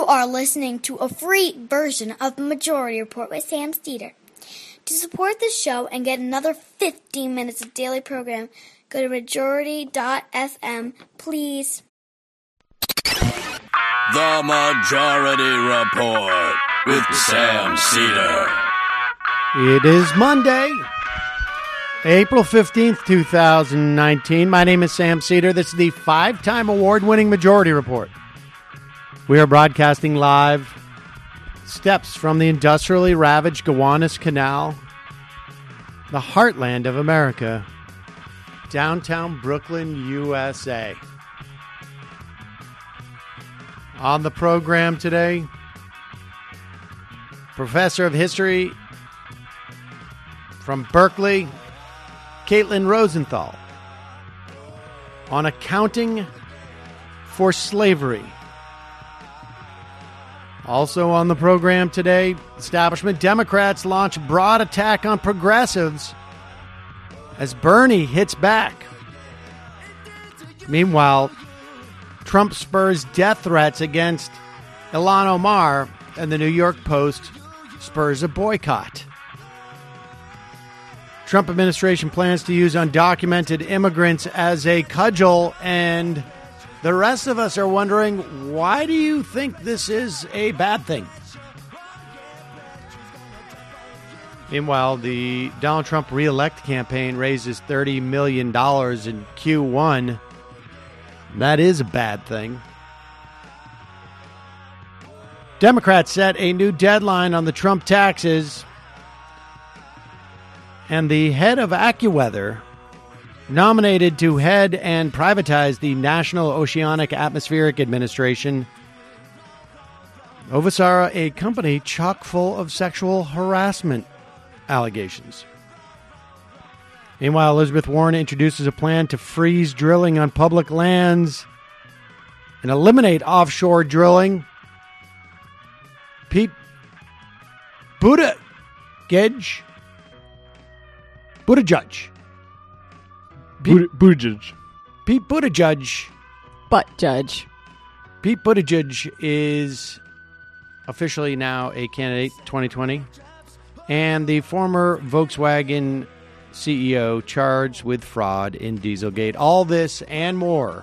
are listening to a free version of the Majority Report with Sam Steeder. To support the show and get another 15 minutes of daily program, go to majority.fm, please. The Majority Report with Sam Steeder. It is Monday, April 15th, 2019. My name is Sam Steeder. This is the 5-time award-winning Majority Report. We are broadcasting live steps from the industrially ravaged Gowanus Canal, the heartland of America, downtown Brooklyn, USA. On the program today, Professor of History from Berkeley, Caitlin Rosenthal, on accounting for slavery. Also on the program today, establishment Democrats launch broad attack on progressives as Bernie hits back. Meanwhile, Trump spurs death threats against Ilhan Omar, and the New York Post spurs a boycott. Trump administration plans to use undocumented immigrants as a cudgel, and the rest of us are wondering, why do you think this is a bad thing? Meanwhile, the Donald Trump re-elect campaign raises $30 million in Q1. That is a bad thing. Democrats set a new deadline on the Trump taxes. And the head of AccuWeather, nominated to head and privatize the National Oceanic Atmospheric Administration, oversaw a company chock full of sexual harassment allegations. Meanwhile, Elizabeth Warren introduces a plan to freeze drilling on public lands and eliminate offshore drilling. Pete Buttigieg. Pete Buttigieg. Butt judge. Pete Buttigieg is officially now a candidate 2020, and the former Volkswagen CEO charged with fraud in Dieselgate. All this and more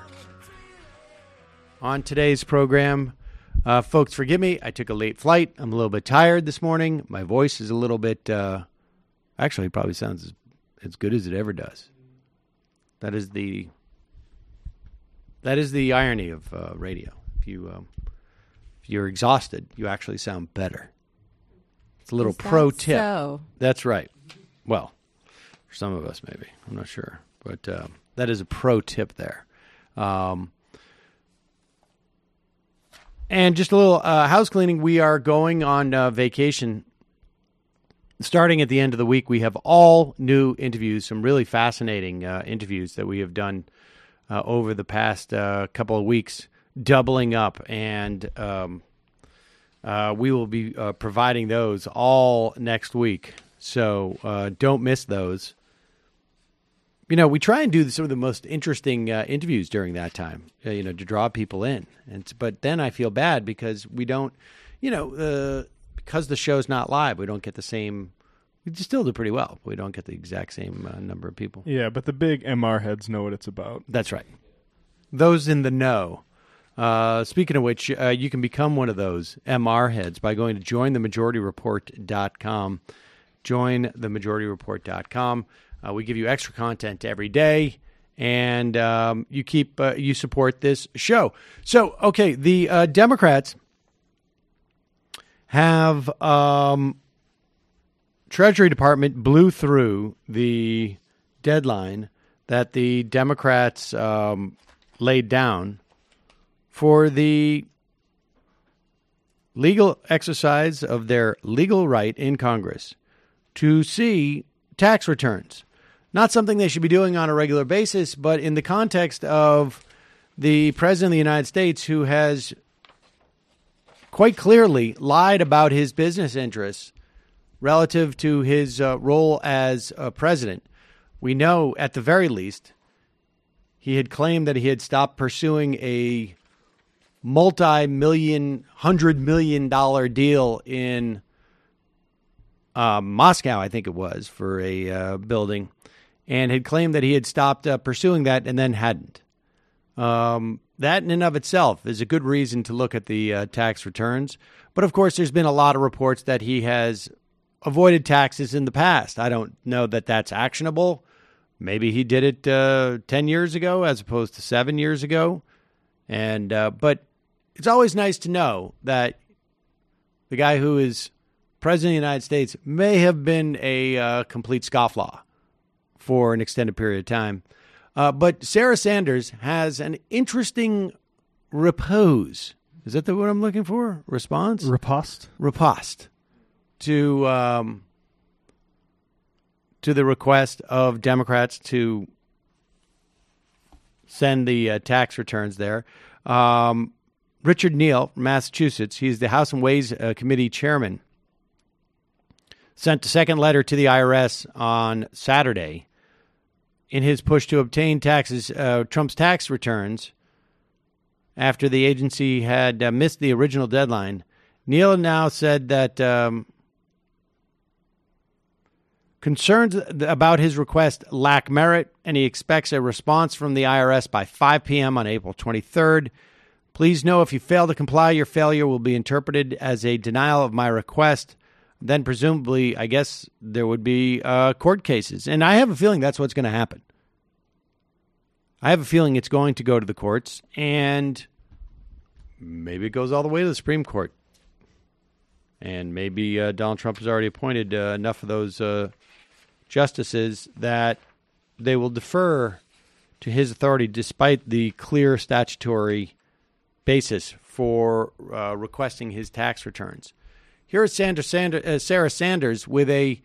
on today's program. Folks, forgive me. I took a late flight. I'm a little bit tired this morning. My voice is a little bit, actually, it probably sounds as good as it ever does. That is the irony of radio. If you're exhausted, you actually sound better. It's a little pro tip. So? That's right. Well, for some of us, maybe. I'm not sure. But that is a pro tip there. And just a little house cleaning. We are going on vacation. Starting at the end of the week, we have all new interviews, some really fascinating interviews that we have done over the past couple of weeks, doubling up. And we will be providing those all next week. So don't miss those. You know, we try and do some of the most interesting interviews during that time, to draw people in. But then I feel bad because we don't, because the show's not live, we don't get the same. We still do pretty well. But we don't get the exact same number of people. Yeah, but the big MR heads know what it's about. That's right. Those in the know. Speaking of which, you can become one of those MR heads by going to jointhemajorityreport.com. Jointhemajorityreport.com. We give you extra content every day, and you support this show. So, okay, the Democrats have Treasury Department blew through the deadline that the Democrats laid down for the legal exercise of their legal right in Congress to see tax returns. Not something they should be doing on a regular basis, but in the context of the President of the United States, who has quite clearly lied about his business interests relative to his role as president. We know, at the very least, he had claimed that he had stopped pursuing a multi-million, $100 million deal in Moscow, I think it was, for a building, and had claimed that he had stopped pursuing that and then hadn't. That in and of itself is a good reason to look at the tax returns. But, of course, there's been a lot of reports that he has avoided taxes in the past. I don't know that that's actionable. Maybe he did it 10 years ago as opposed to 7 years ago. And but it's always nice to know that the guy who is president of the United States may have been a complete scofflaw for an extended period of time. But Sarah Sanders has an interesting riposte. Is that the word I'm looking for? Response? Riposte? Riposte to the request of Democrats to send the tax returns there. Richard Neal from Massachusetts, he's the House and Ways Committee chairman, sent a second letter to the IRS on Saturday in his push to obtain Trump's tax returns after the agency had missed the original deadline. Neal now said that concerns about his request lack merit, and he expects a response from the IRS by 5 p.m. on April 23rd. Please know if you fail to comply, your failure will be interpreted as a denial of my request. Then presumably, I guess, there would be court cases. And I have a feeling that's what's going to happen. I have a feeling it's going to go to the courts, and maybe it goes all the way to the Supreme Court. And maybe Donald Trump has already appointed enough of those justices that they will defer to his authority despite the clear statutory basis for requesting his tax returns. Here is Sarah Sanders with a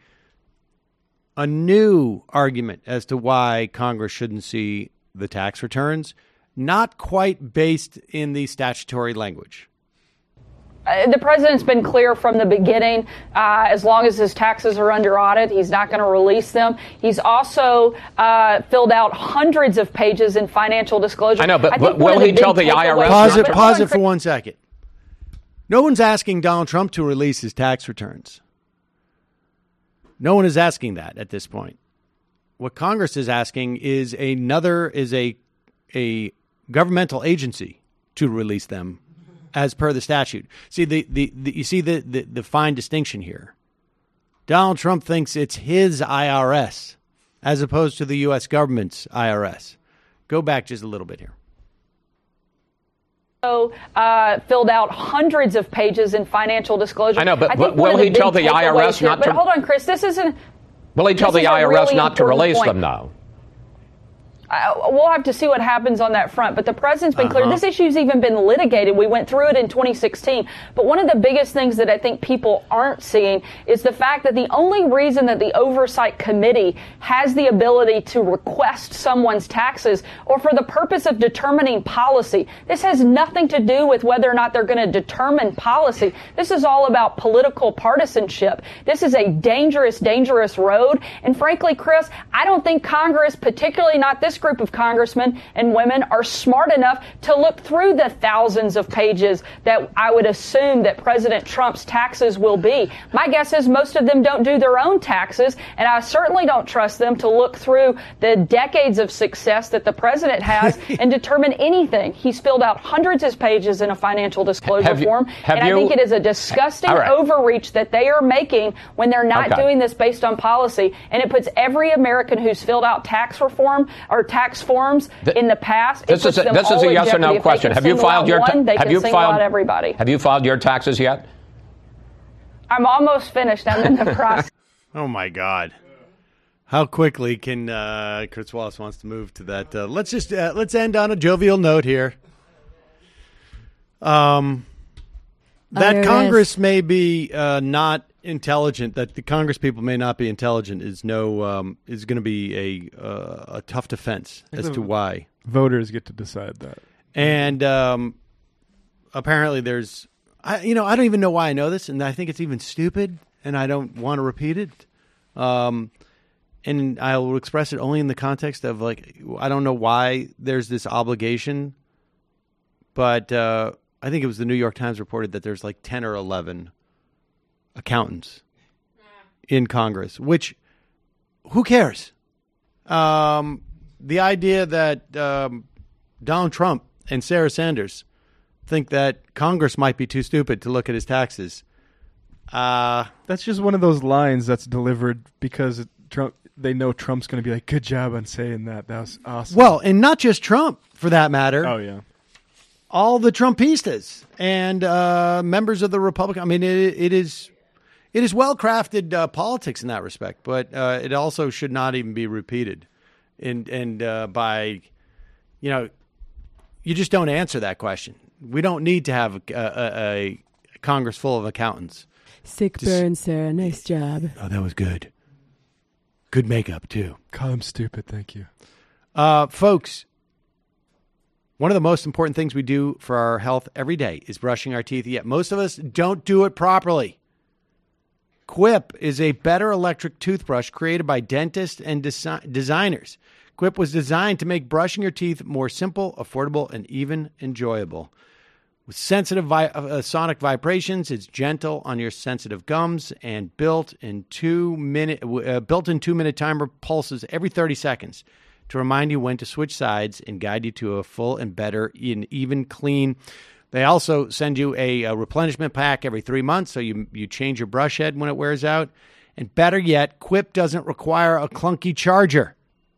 new argument as to why Congress shouldn't see the tax returns, not quite based in the statutory language. The president's been clear from the beginning, as long as his taxes are under audit, he's not going to release them. He's also filled out hundreds of pages in financial disclosure. I know, but will he tell the IRS? Pause it for 1 second. No one's asking Donald Trump to release his tax returns. No one is asking that at this point. What Congress is asking is a governmental agency to release them as per the statute. See, you see the fine distinction here. Donald Trump thinks it's his IRS as opposed to the U.S. government's IRS. Go back just a little bit here. Filled out hundreds of pages in financial disclosure. I know, but will he tell the IRS not to? But hold on, Chris. This isn't. Will he tell the IRS not to release them now? We'll have to see what happens on that front. But the president's been clear. This issue's even been litigated. We went through it in 2016. But one of the biggest things that I think people aren't seeing is the fact that the only reason that the Oversight Committee has the ability to request someone's taxes or for the purpose of determining policy, this has nothing to do with whether or not they're going to determine policy. This is all about political partisanship. This is a dangerous, dangerous road. And frankly, Chris, I don't think Congress, particularly not this group of congressmen and women, are smart enough to look through the thousands of pages that I would assume that President Trump's taxes will be. My guess is most of them don't do their own taxes, and I certainly don't trust them to look through the decades of success that the president has and determine anything. He's filled out hundreds of pages in a financial disclosure form, and I think it is a disgusting overreach that they are making when they're not doing this based on policy, and it puts every American who's filled out tax reform or tax forms in the past. This is a yes or no question. Have you filed your everybody? Have you filed your taxes yet? I'm almost finished. I'm in the process. Oh my God! How quickly can Chris Wallace wants to move to that? Let's end on a jovial note here. That Congress may be not intelligent, that the Congress people may not be intelligent is going to be a tough defense as to why. Voters get to decide that. And apparently I don't even know why I know this, and I think it's even stupid, and I don't want to repeat it. And I will express it only in the context of, I don't know why there's this obligation, but I think it was the New York Times reported that there's like 10 or 11 accountants in Congress, which, who cares? The idea that Donald Trump and Sarah Sanders think that Congress might be too stupid to look at his taxes. That's just one of those lines that's delivered because Trump. They know Trump's going to be like, good job on saying that. That was awesome. Well, and not just Trump, for that matter. Oh, yeah. All the Trumpistas and members of the Republican. I mean, it is well-crafted politics in that respect, but it also should not even be repeated. And by, you just don't answer that question. We don't need to have a Congress full of accountants. Sick burn, Sarah. Nice job. Oh, that was good. Good makeup, too. Call him stupid. Thank you. Folks, one of the most important things we do for our health every day is brushing our teeth, yet most of us don't do it properly. Quip is a better electric toothbrush created by dentists and designers. Quip was designed to make brushing your teeth more simple, affordable, and even enjoyable. With sensitive sonic vibrations, it's gentle on your sensitive gums and built-in 2-minute timer pulses every 30 seconds to remind you when to switch sides and guide you to a full and better and even clean. They also send you a replenishment pack every 3 months, so you change your brush head when it wears out. And better yet, Quip doesn't require a clunky charger.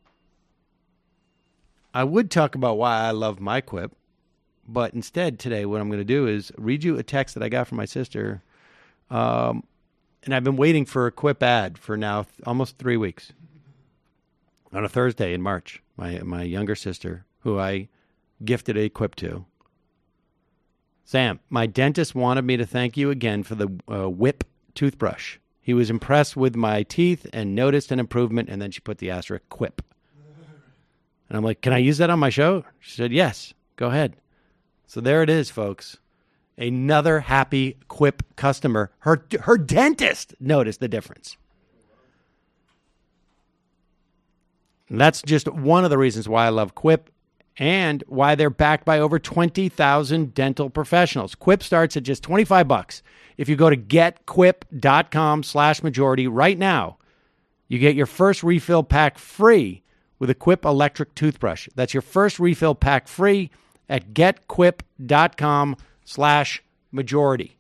I would talk about why I love my Quip, but instead today what I'm going to do is read you a text that I got from my sister, and I've been waiting for a Quip ad for now almost 3 weeks. On a Thursday in March, my younger sister, who I gifted a Quip to, Sam, my dentist wanted me to thank you again for the Whip toothbrush. He was impressed with my teeth and noticed an improvement, and then she put the asterisk Quip. And I'm like, can I use that on my show? She said, yes, go ahead. So there it is, folks. Another happy Quip customer. Her dentist noticed the difference. And that's just one of the reasons why I love Quip and why they're backed by over 20,000 dental professionals. Quip starts at just $25. If you go to getquip.com/majority right now, you get your first refill pack free with a Quip electric toothbrush. That's your first refill pack free at getquip.com/majority.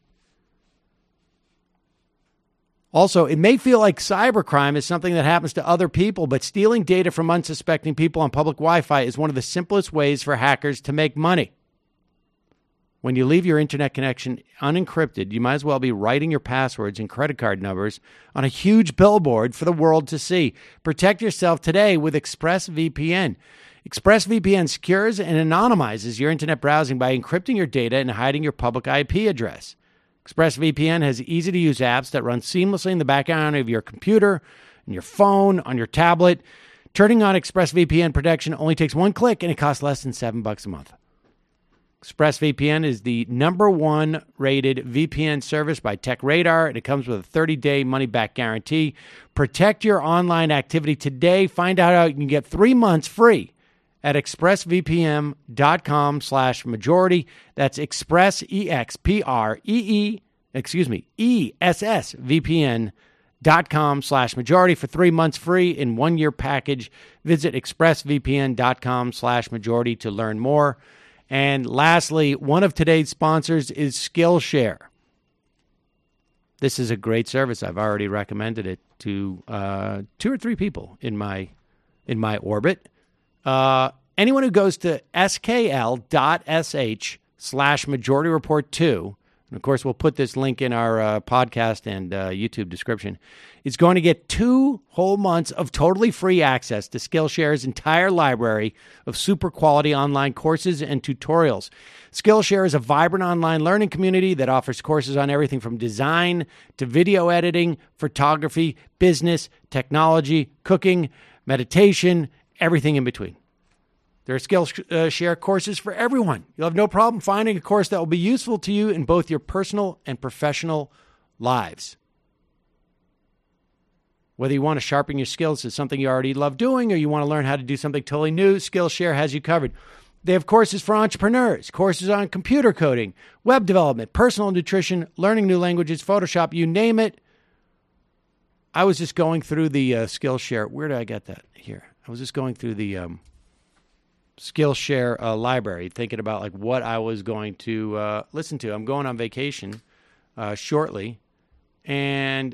Also, it may feel like cybercrime is something that happens to other people, but stealing data from unsuspecting people on public Wi-Fi is one of the simplest ways for hackers to make money. When you leave your internet connection unencrypted, you might as well be writing your passwords and credit card numbers on a huge billboard for the world to see. Protect yourself today with ExpressVPN. ExpressVPN secures and anonymizes your internet browsing by encrypting your data and hiding your public IP address. ExpressVPN has easy-to-use apps that run seamlessly in the background of your computer, on your phone, on your tablet. Turning on ExpressVPN protection only takes one click, and it costs less than $7 a month. ExpressVPN is the #1 rated VPN service by TechRadar, and it comes with a 30-day money-back guarantee. Protect your online activity today. Find out how you can get 3 months free at expressvpn.com/majority. That's ESSVPN.com/majority for 3 months free in 1 year package. Visit expressvpn.com/majority to learn more. And lastly, one of today's sponsors is Skillshare. This is a great service. I've already recommended it to 2 or 3 people in my orbit. Anyone who goes to skl.sh/Majority Report 2, and of course we'll put this link in our podcast and YouTube description, is going to get 2 whole months of totally free access to Skillshare's entire library of super quality online courses and tutorials. Skillshare is a vibrant online learning community that offers courses on everything from design to video editing, photography, business, technology, cooking, meditation, everything in between. There are Skillshare courses for everyone. You'll have no problem finding a course that will be useful to you in both your personal and professional lives. Whether you want to sharpen your skills to something you already love doing or you want to learn how to do something totally new, Skillshare has you covered. They have courses for entrepreneurs, courses on computer coding, web development, personal nutrition, learning new languages, Photoshop, you name it. I was just going through the Skillshare. Where did I get that? Here. I was just going through the Skillshare library, thinking about like what I was going to listen to. I'm going on vacation shortly, and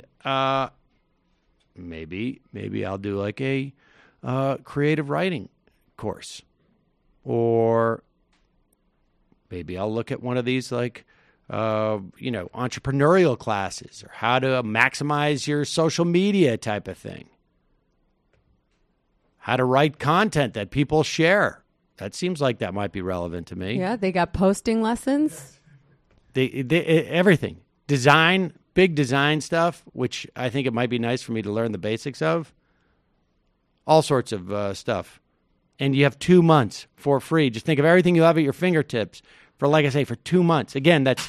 maybe I'll do like a creative writing course, or maybe I'll look at one of these like entrepreneurial classes, or how to maximize your social media type of thing, how to write content that people share. That seems like that might be relevant to me. Yeah, they got posting lessons. They everything. Design, big design stuff, which I think it might be nice for me to learn the basics of. All sorts of stuff. And you have 2 months for free. Just think of everything you have at your fingertips for, like I say, for 2 months. Again, that's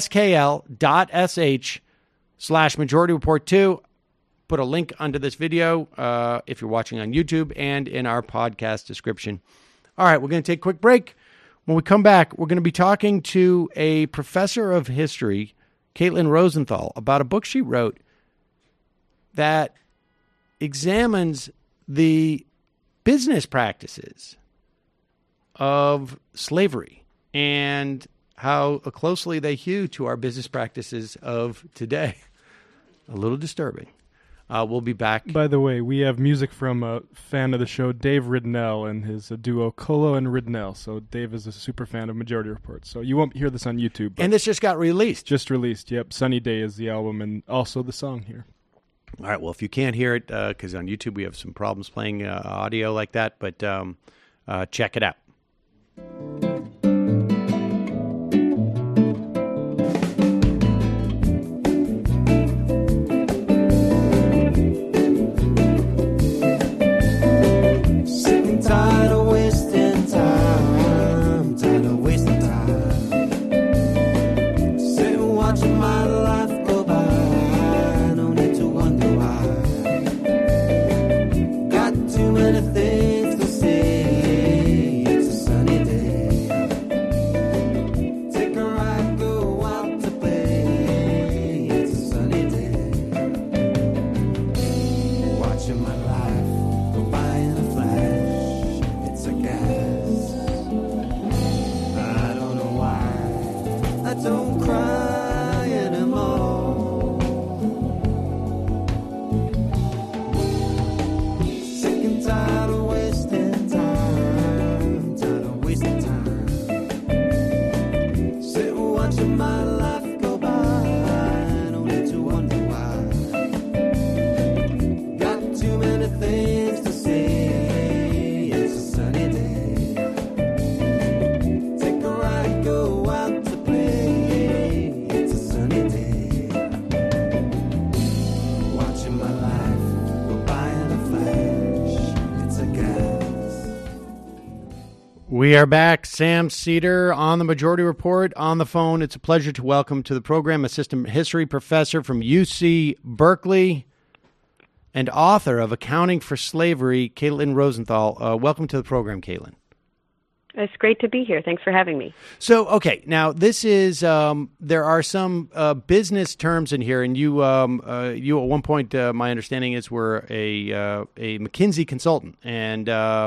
skl.sh/Majority Report 2. Put a link under this video if you're watching on YouTube and in our podcast description. All right, we're going to take a quick break. When we come back, we're going to be talking to a professor of history, Caitlin Rosenthal, about a book she wrote that examines the business practices of slavery and how closely they hew to our business practices of today. A little disturbing. We'll be back. By the way, we have music from a fan of the show, Dave Ridnell, and his duo Colo and Ridnell. So Dave is a super fan of Majority Report. So you won't hear this on YouTube. And this just got released. Just released, yep. Sunny Day is the album and also the song here. All right, well, if you can't hear it, because on YouTube we have some problems playing audio like that, but check it out. We are back. Sam Seder on the Majority Report on the phone. It's a pleasure to welcome to the program Assistant History Professor from UC Berkeley and author of Accounting for Slavery, Caitlin Rosenthal. Welcome to the program, Caitlin. It's great to be here. Thanks for having me. So, okay, now this is there are some business terms in here, and you at one point, my understanding is, were a McKinsey consultant, and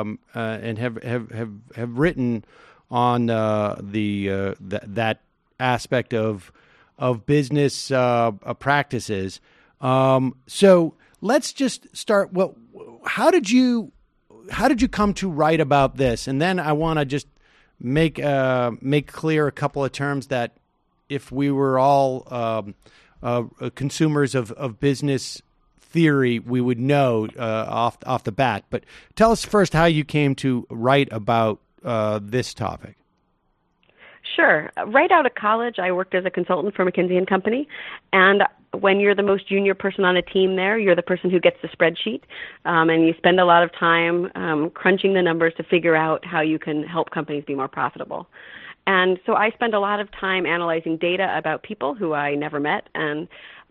have written on that aspect of business practices. So let's just start. Well, how did you come to write about this? And then I want to just make clear a couple of terms that if we were all consumers of business theory, we would know off the bat. But tell us first how you came to write about this topic. Sure. Right out of college, I worked as a consultant for McKinsey & Company, and when you're the most junior person on a team there, you're the person who gets the spreadsheet, and you spend a lot of time crunching the numbers to figure out how you can help companies be more profitable. And so I spend a lot of time analyzing data about people who I never met, and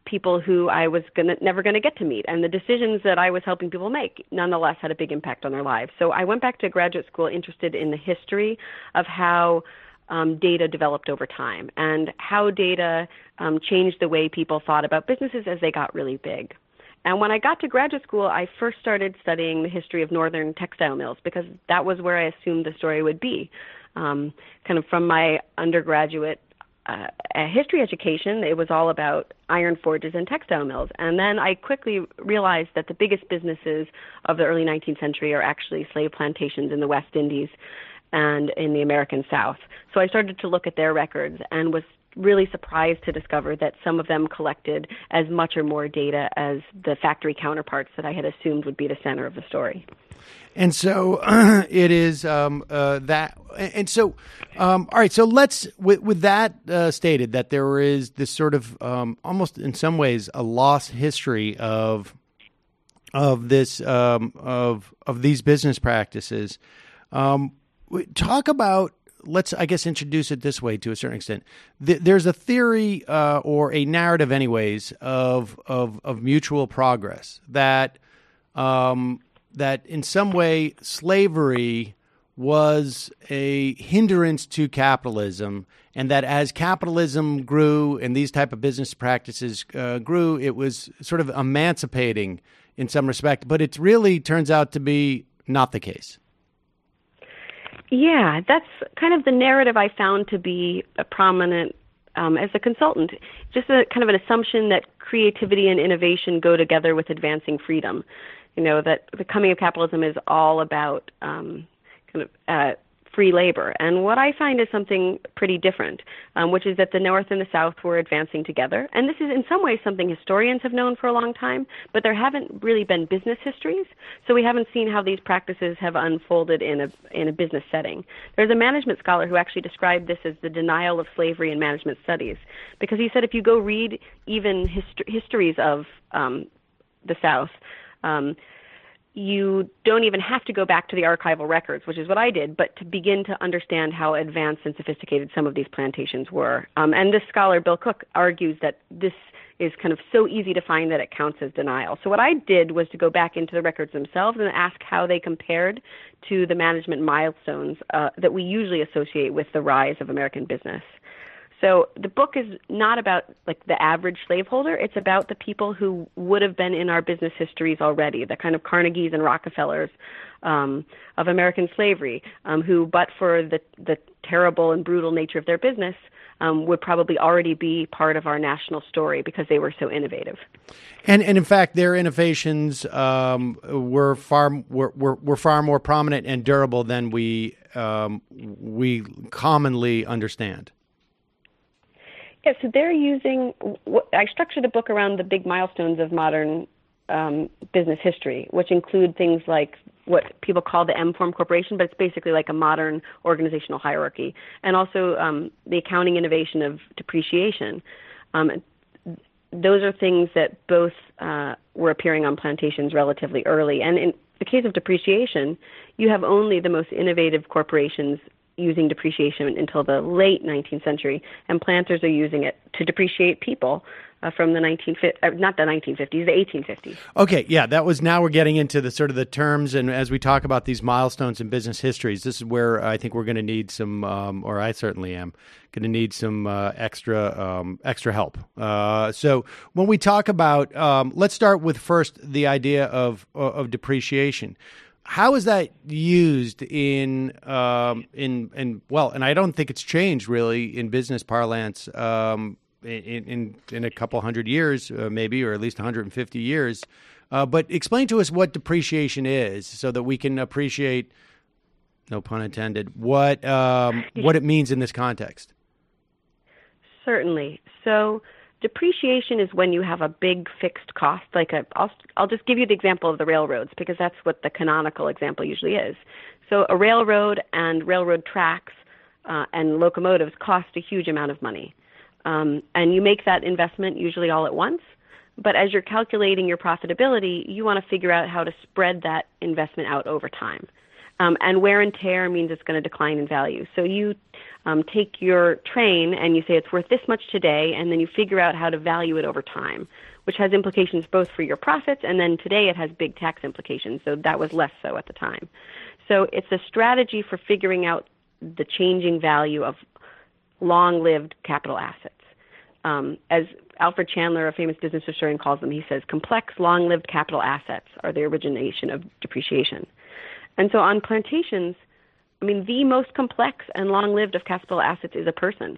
people who I was never going to get to meet. And the decisions that I was helping people make nonetheless had a big impact on their lives. So I went back to graduate school interested in the history of how data developed over time and how data changed the way people thought about businesses as they got really big. And when I got to graduate school, I first started studying the history of northern textile mills because that was where I assumed the story would be. Kind of from my undergraduate history education, it was all about iron forges and textile mills. And then I quickly realized that the biggest businesses of the early 19th century are actually slave plantations in the West Indies and in the American South. So I started to look at their records and was really surprised to discover that some of them collected as much or more data as the factory counterparts that I had assumed would be the center of the story. And so it is that. And so, all right. So let's, with that stated, that there is this sort of almost in some ways a lost history of this of these business practices. Talk about. Let's, I guess, introduce it this way to a certain extent. There's a theory or a narrative, anyways, of mutual progress that that in some way slavery was a hindrance to capitalism, and that as capitalism grew and these type of business practices grew, it was sort of emancipating in some respect. But it really turns out to be not the case. Yeah, that's kind of the narrative I found to be prominent as a consultant. Just a kind of an assumption that creativity and innovation go together with advancing freedom. You know, that the coming of capitalism is all about free labor. And what I find is something pretty different, which is that the North and the South were advancing together. And this is in some ways something historians have known for a long time, but there haven't really been business histories. So we haven't seen how these practices have unfolded in a business setting. There's a management scholar who actually described this as the denial of slavery in management studies, because he said if you go read even histories of the South, you don't even have to go back to the archival records, which is what I did, but to begin to understand how advanced and sophisticated some of these plantations were. And this scholar, Bill Cook, argues that this is kind of so easy to find that it counts as denial. So what I did was to go back into the records themselves and ask how they compared to the management milestones that we usually associate with the rise of American business. So the book is not about like the average slaveholder. It's about the people who would have been in our business histories already, the kind of Carnegies and Rockefellers of American slavery, who, but for the terrible and brutal nature of their business, would probably already be part of our national story because they were so innovative. And in fact, their innovations were far more prominent and durable than we commonly understand. Yeah, so they're using, I structured the book around the big milestones of modern business history, which include things like what people call the M-form corporation, but it's basically like a modern organizational hierarchy, and also the accounting innovation of depreciation. Those are things that both were appearing on plantations relatively early. And in the case of depreciation, you have only the most innovative corporations using depreciation until the late 19th century, and planters are using it to depreciate people from the 1850s. Okay, yeah, that was, now we're getting into the sort of the terms, and as we talk about these milestones in business histories, this is where I think we're going to need some, or I certainly am, going to need some extra help. So when we talk about, let's start with first the idea of depreciation. How is that used in well, and I don't think it's changed really in business parlance in a couple hundred years, maybe, or at least 150 years. But explain to us what depreciation is, so that we can appreciate, no pun intended, what it means in this context. Certainly. So depreciation is when you have a big fixed cost, I'll just give you the example of the railroads, because that's what the canonical example usually is. So a railroad and railroad tracks and locomotives cost a huge amount of money. And you make that investment usually all at once. But as you're calculating your profitability, you want to figure out how to spread that investment out over time. And wear and tear means it's going to decline in value. So you take your train and you say it's worth this much today, and then you figure out how to value it over time, which has implications both for your profits, and then today it has big tax implications. So that was less so at the time. So it's a strategy for figuring out the changing value of long-lived capital assets. As Alfred Chandler, a famous business historian, calls them, he says, complex, long-lived capital assets are the origination of depreciation. And so on plantations, I mean, the most complex and long-lived of capital assets is a person.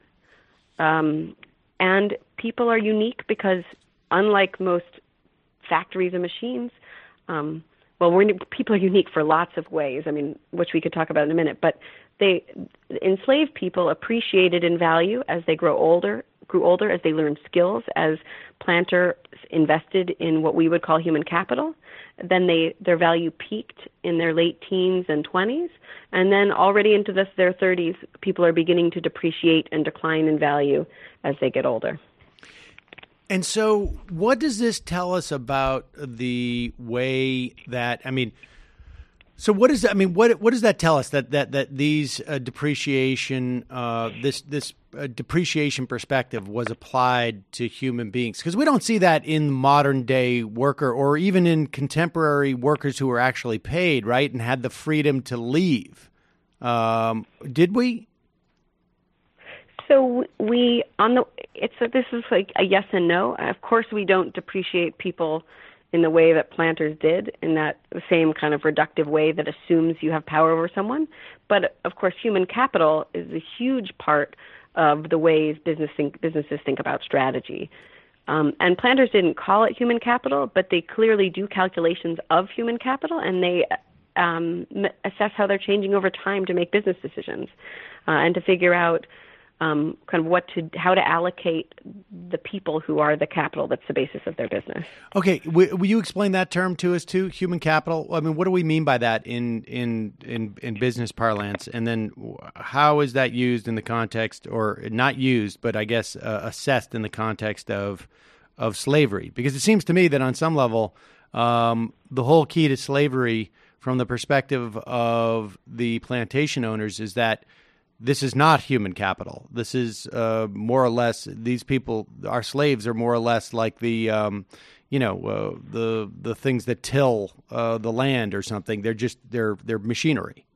And people are unique because, unlike most factories and machines, people are unique for lots of ways, I mean, which we could talk about in a minute, but enslaved people appreciated in value as they grew older, as they learned skills, as planters invested in what we would call human capital. Then their value peaked in their late teens and 20s, and then already into their 30s, people are beginning to depreciate and decline in value as they get older. And so what does this tell us about the way that, I mean, so what is that? I mean, what does that tell us that these depreciation, this depreciation perspective was applied to human beings? Because we don't see that in modern day worker or even in contemporary workers who were actually paid, right, and had the freedom to leave. Did we? So this is like a yes and no. Of course, we don't depreciate people in the way that planters did, in that same kind of reductive way that assumes you have power over someone. But of course, human capital is a huge part of the ways businesses think about strategy. And planters didn't call it human capital, but they clearly do calculations of human capital, and they assess how they're changing over time to make business decisions and to figure out kind of how to allocate the people who are the capital that's the basis of their business. Okay, will you explain that term to us too, human capital? I mean, what do we mean by that in business parlance? And then how is that used in the context, or not used, but I guess assessed in the context of slavery? Because it seems to me that on some level, the whole key to slavery from the perspective of the plantation owners is that this is not human capital. This is more or less, these people, our slaves, are more or less like the things that till the land or something. They're just they're machinery.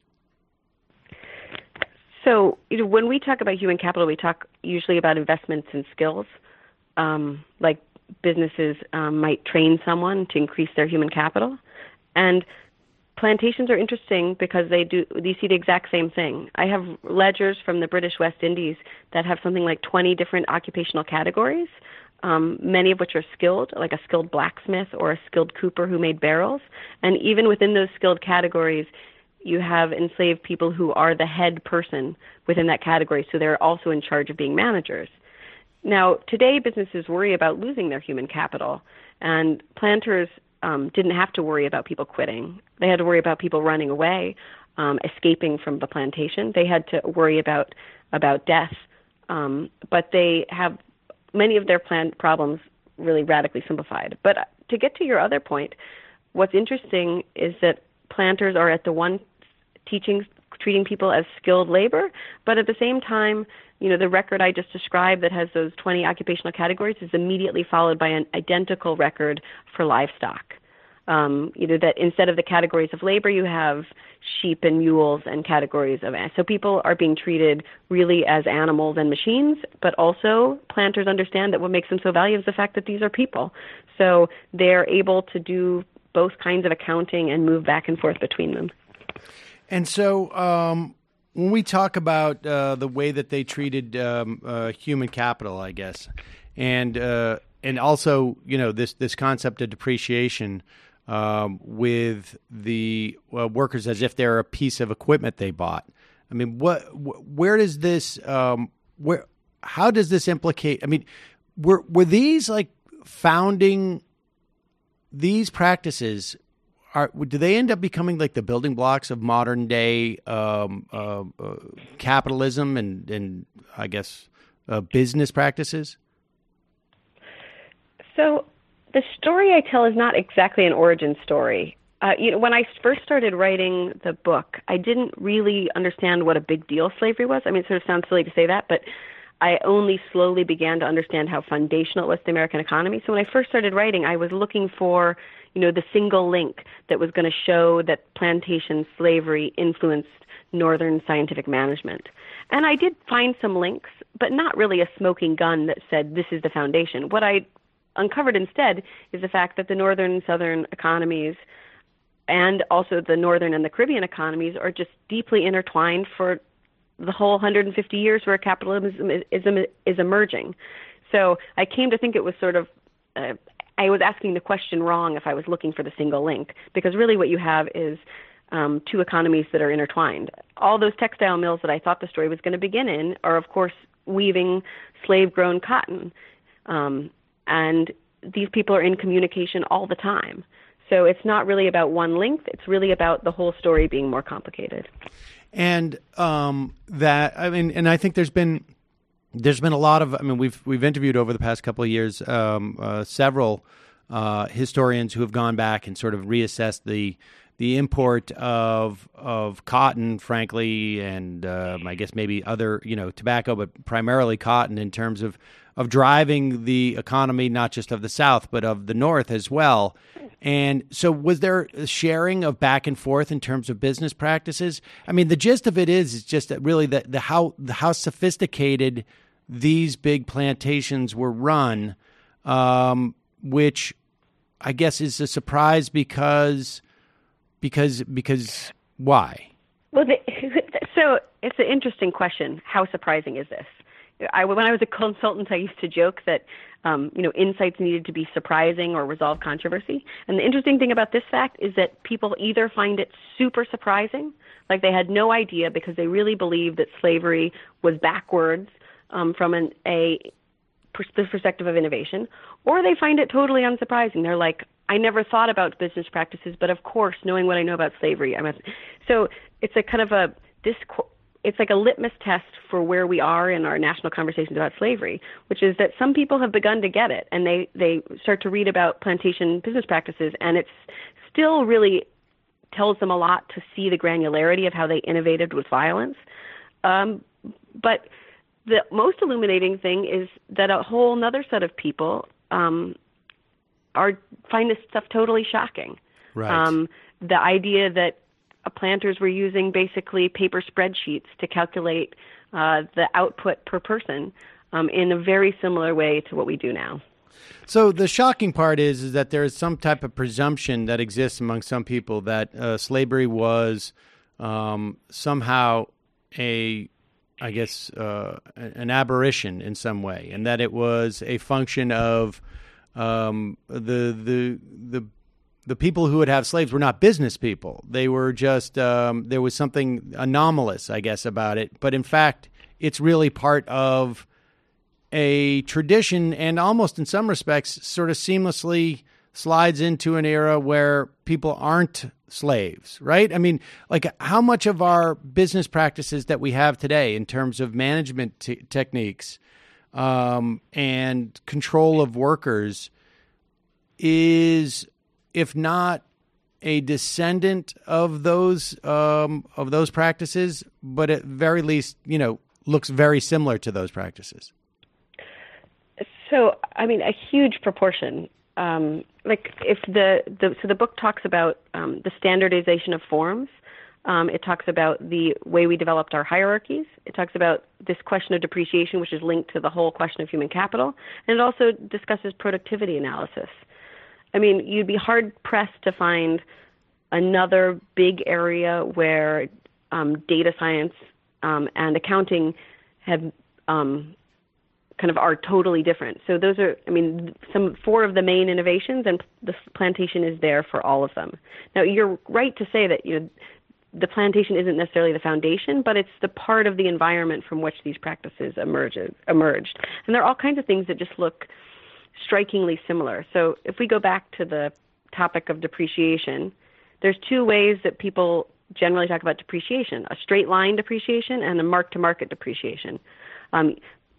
So when we talk about human capital, we talk usually about investments in skills, like businesses might train someone to increase their human capital, and plantations are interesting because they see the exact same thing. I have ledgers from the British West Indies that have something like 20 different occupational categories, many of which are skilled, like a skilled blacksmith or a skilled cooper who made barrels. And even within those skilled categories, you have enslaved people who are the head person within that category, so they're also in charge of being managers. Now, today businesses worry about losing their human capital, and planters didn't have to worry about people quitting. They had to worry about people running away, escaping from the plantation. They had to worry about death, but they have many of their problems really radically simplified. But to get to your other point, what's interesting is that planters are at the one treating people as skilled labor, but at the same time, the record I just described that has those 20 occupational categories is immediately followed by an identical record for livestock. That instead of the categories of labor, you have sheep and mules and categories of so people are being treated really as animals and machines, but also planters understand that what makes them so valuable is the fact that these are people. So they're able to do both kinds of accounting and move back and forth between them. And so when we talk about the way that they treated human capital, I guess, and also this concept of depreciation with the workers as if they're a piece of equipment they bought. I mean, where does this how does this implicate? I mean, were these like founding these practices? Do they end up becoming like the building blocks of modern day capitalism and I guess business practices? So the story I tell is not exactly an origin story. When I first started writing the book, I didn't really understand what a big deal slavery was. I mean, it sort of sounds silly to say that, but I only slowly began to understand how foundational it was to the American economy. So when I first started writing, I was looking for, the single link that was going to show that plantation slavery influenced Northern scientific management. And I did find some links, but not really a smoking gun that said this is the foundation. What I uncovered instead is the fact that the Northern and Southern economies and also the Northern and the Caribbean economies are just deeply intertwined for the whole 150 years where capitalism is emerging. So I came to think it was sort of, I was asking the question wrong if I was looking for the single link, because really what you have is two economies that are intertwined. All those textile mills that I thought the story was going to begin in are, of course, weaving slave-grown cotton. And these people are in communication all the time. So it's not really about one link. It's really about the whole story being more complicated. And and I think there's been a lot of, we've interviewed over the past couple of years several historians who have gone back and sort of reassessed the import of cotton, frankly, and I guess maybe other, tobacco, but primarily cotton in terms of driving the economy, not just of the South, but of the North as well. And so was there a sharing of back and forth in terms of business practices? I mean, the gist of it is just that really how sophisticated these big plantations were run, which I guess is a surprise because why? Well, so it's an interesting question. How surprising is this? When I was a consultant, I used to joke that insights needed to be surprising or resolve controversy. And the interesting thing about this fact is that people either find it super surprising, like they had no idea because they really believed that slavery was backwards from the perspective of innovation, or they find it totally unsurprising. They're like, I never thought about business practices, but of course, knowing what I know about slavery, I must. So it's a kind of it's like a litmus test for where we are in our national conversations about slavery, which is that some people have begun to get it, and they start to read about plantation business practices, and it's still really tells them a lot to see the granularity of how they innovated with violence. But the most illuminating thing is that a whole other set of people find this stuff totally shocking. Right. The idea that planters were using basically paper spreadsheets to calculate the output per person in a very similar way to what we do now. So the shocking part is that there is some type of presumption that exists among some people that slavery was somehow an aberration in some way, and that it was a function of the people who would have slaves were not business people. They were just there was something anomalous, I guess, about it. But in fact, it's really part of a tradition, and almost in some respects, sort of seamlessly slides into an era where people aren't slaves, right? I mean, like how much of our business practices that we have today in terms of management techniques and control of workers is, if not a descendant of those practices, but at very least, looks very similar to those practices. So, I mean, a huge proportion. If the book talks about the standardization of forms. It talks about the way we developed our hierarchies. It talks about this question of depreciation, which is linked to the whole question of human capital. And it also discusses productivity analysis. I mean, you'd be hard-pressed to find another big area where data science and accounting have kind of are totally different. So those are, four of the main innovations, and the plantation is there for all of them. Now, you're right to say that the plantation isn't necessarily the foundation, but it's the part of the environment from which these practices emerged. And there are all kinds of things that just look strikingly similar. So if we go back to the topic of depreciation, there's two ways that people generally talk about depreciation: a straight line depreciation and a mark-to-market depreciation.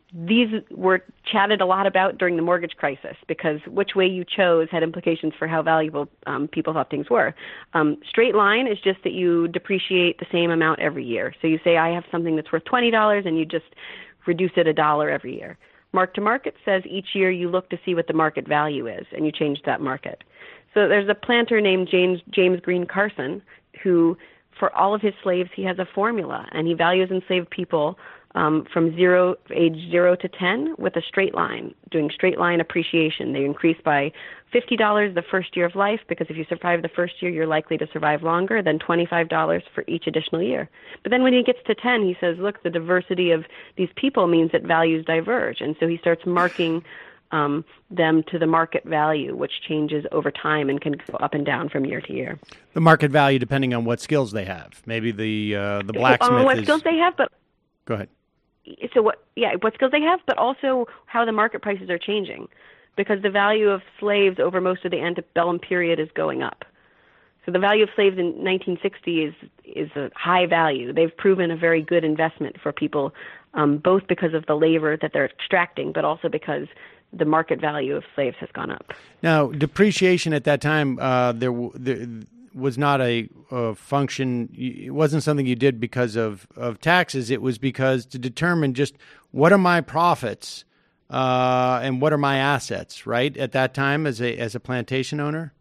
these were chatted a lot about during the mortgage crisis because which way you chose had implications for how valuable people thought things were. Straight line is just that you depreciate the same amount every year. So you say, I have something that's worth $20, and you just reduce it $1 every year. Mark to market says each year you look to see what the market value is, and you change that market. So there's a planter named James Green Carson who, for all of his slaves, he has a formula, and he values enslaved people from age 0 to 10 with a straight line, doing straight line appreciation. They increase by $50 the first year of life, because if you survive the first year, you're likely to survive longer, then $25 for each additional year. But then when he gets to 10, he says, look, the diversity of these people means that values diverge. And so he starts marking them to the market value, which changes over time and can go up and down from year to year. The market value depending on what skills they have. Maybe the blacksmith what skills they have, but go ahead. So what skills they have, but also how the market prices are changing, because the value of slaves over most of the antebellum period is going up. So the value of slaves in 1960 is a high value. They've proven a very good investment for people, both because of the labor that they're extracting, but also because the market value of slaves has gone up. Now, depreciation at that time, there was not a function. It wasn't something you did because of taxes. It was because to determine just what are my profits and what are my assets, right? At that time, as a plantation owner.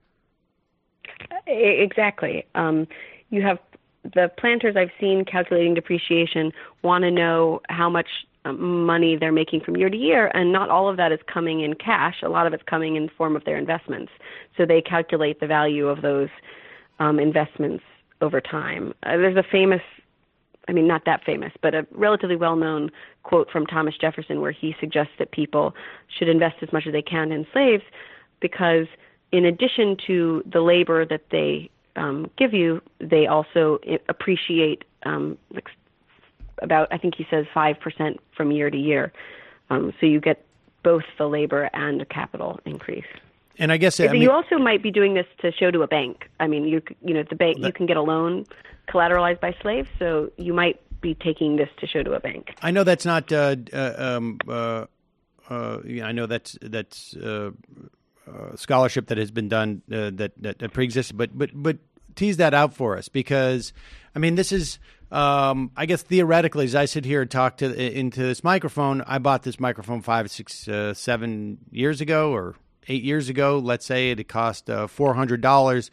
Exactly. You have the planters I've seen calculating depreciation want to know how much money they're making from year to year, and not all of that is coming in cash. A lot of it's coming in the form of their investments. So they calculate the value of those investments over time. There's a famous, not that famous, but a relatively well-known quote from Thomas Jefferson where he suggests that people should invest as much as they can in slaves because in addition to the labor that they give you, they also appreciate about, I think he says 5% from year to year. So you get both the labor and a capital increase. And I guess you also might be doing this to show to a bank. The bank, you can get a loan collateralized by slaves, so you might be taking this to show to a bank. I know that's not. I know that's scholarship that has been done that pre-existed, but tease that out for us because this is. I guess theoretically, as I sit here and talk into this microphone, I bought this microphone 5, 6, 7 years ago or 8 years ago. Let's say it cost $400.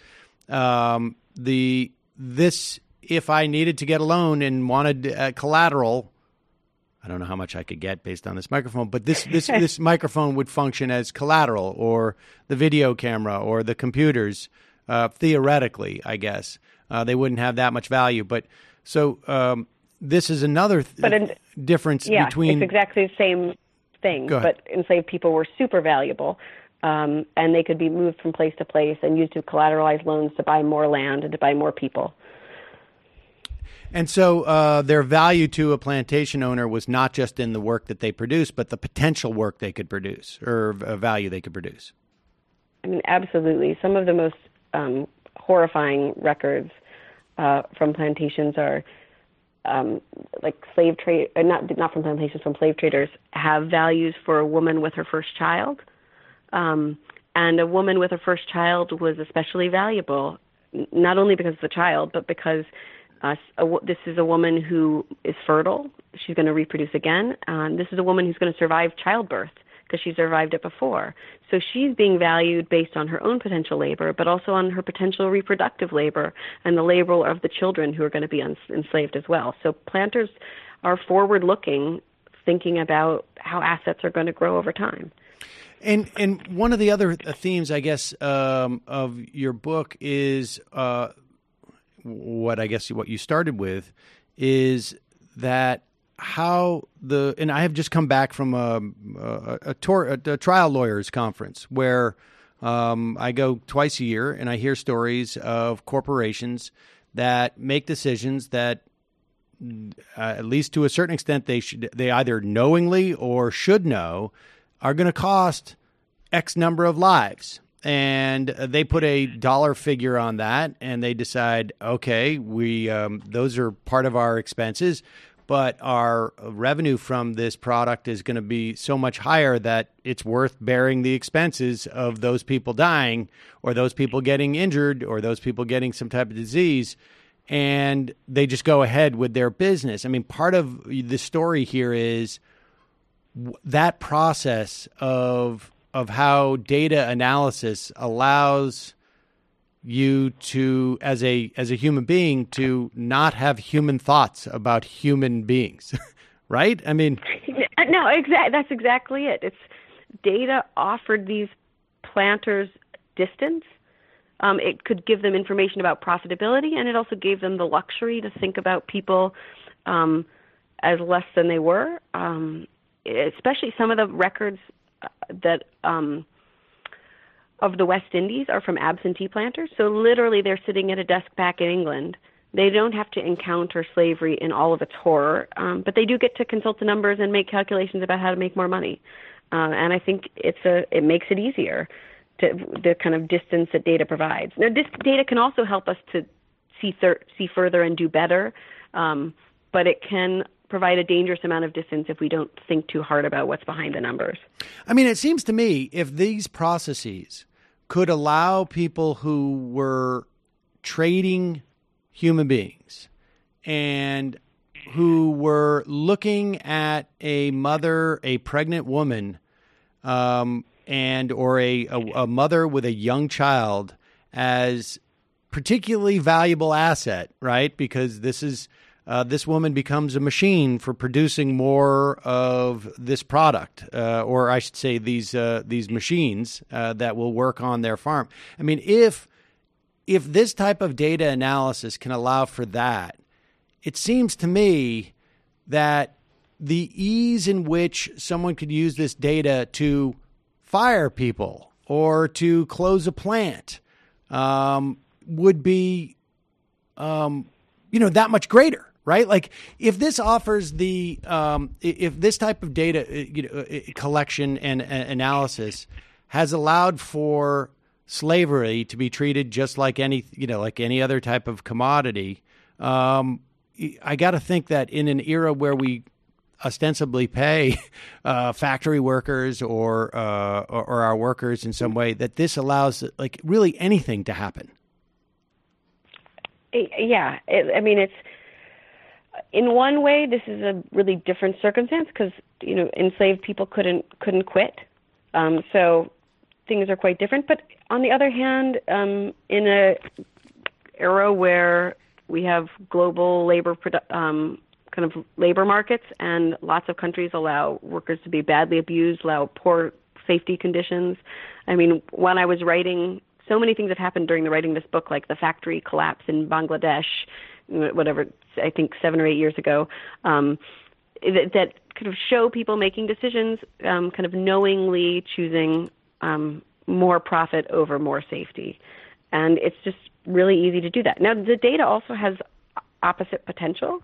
If I needed to get a loan and wanted collateral, I don't know how much I could get based on this microphone, but this microphone would function as collateral, or the video camera, or the computers. Theoretically, I guess they wouldn't have that much value, but. So this is another difference between... it's exactly the same thing, but enslaved people were super valuable, and they could be moved from place to place and used to collateralize loans to buy more land and to buy more people. And so their value to a plantation owner was not just in the work that they produced, but the potential work they could produce or value they could produce. Absolutely. Some of the most horrifying records from plantations are like slave trade, not from plantations, from slave traders, have values for a woman with her first child. And a woman with her first child was especially valuable, not only because of the child, but because this is a woman who is fertile. She's going to reproduce again. This is a woman who's going to survive childbirth because she survived it before. So she's being valued based on her own potential labor, but also on her potential reproductive labor and the labor of the children who are going to be enslaved as well. So planters are forward-looking, thinking about how assets are going to grow over time. And one of the other themes, I guess, of your book is what you started with is that and I have just come back from a trial lawyers conference where I go twice a year and I hear stories of corporations that make decisions that at least to a certain extent they either knowingly or should know are going to cost X number of lives. And they put a dollar figure on that and they decide, okay, those are part of our expenses. but our revenue from this product is going to be so much higher that it's worth bearing the expenses of those people dying or those people getting injured or those people getting some type of disease. And they just go ahead with their business. I mean, part of the story here is that process of how data analysis allows you to, as a human being, to not have human thoughts about human beings, right? I mean, no, that's exactly it. It's data offered these planters distance. It could give them information about profitability, and it also gave them the luxury to think about people as less than they were. Especially some of the records that of the West Indies are from absentee planters. So literally they're sitting at a desk back in England. They don't have to encounter slavery in all of its horror, but they do get to consult the numbers and make calculations about how to make more money. And I think it makes it easier, the kind of distance that data provides. Now, this data can also help us to see further and do better, but it can provide a dangerous amount of distance if we don't think too hard about what's behind the numbers. I mean, it seems to me if these processes could allow people who were trading human beings and who were looking at a mother, a pregnant woman, and or a mother with a young child as particularly valuable asset, right? Because this woman becomes a machine for producing more of this product, or I should say these machines that will work on their farm. I mean, if this type of data analysis can allow for that, it seems to me that the ease in which someone could use this data to fire people or to close a plant would be, that much greater. Right? Like if this offers if this type of data collection and analysis has allowed for slavery to be treated just like any other type of commodity, I got to think that in an era where we ostensibly pay factory workers or our workers in some way, that this allows like really anything to happen. Yeah, it's. In one way, this is a really different circumstance because enslaved people couldn't quit, so things are quite different. But on the other hand, in a era where we have global labor kind of labor markets, and lots of countries allow workers to be badly abused, allow poor safety conditions. I mean, when I was writing, so many things have happened during the writing of this book, like the factory collapse in Bangladesh, whatever, I think 7 or 8 years ago, that kind of show people making decisions, kind of knowingly choosing more profit over more safety. And it's just really easy to do that. Now, the data also has opposite potential.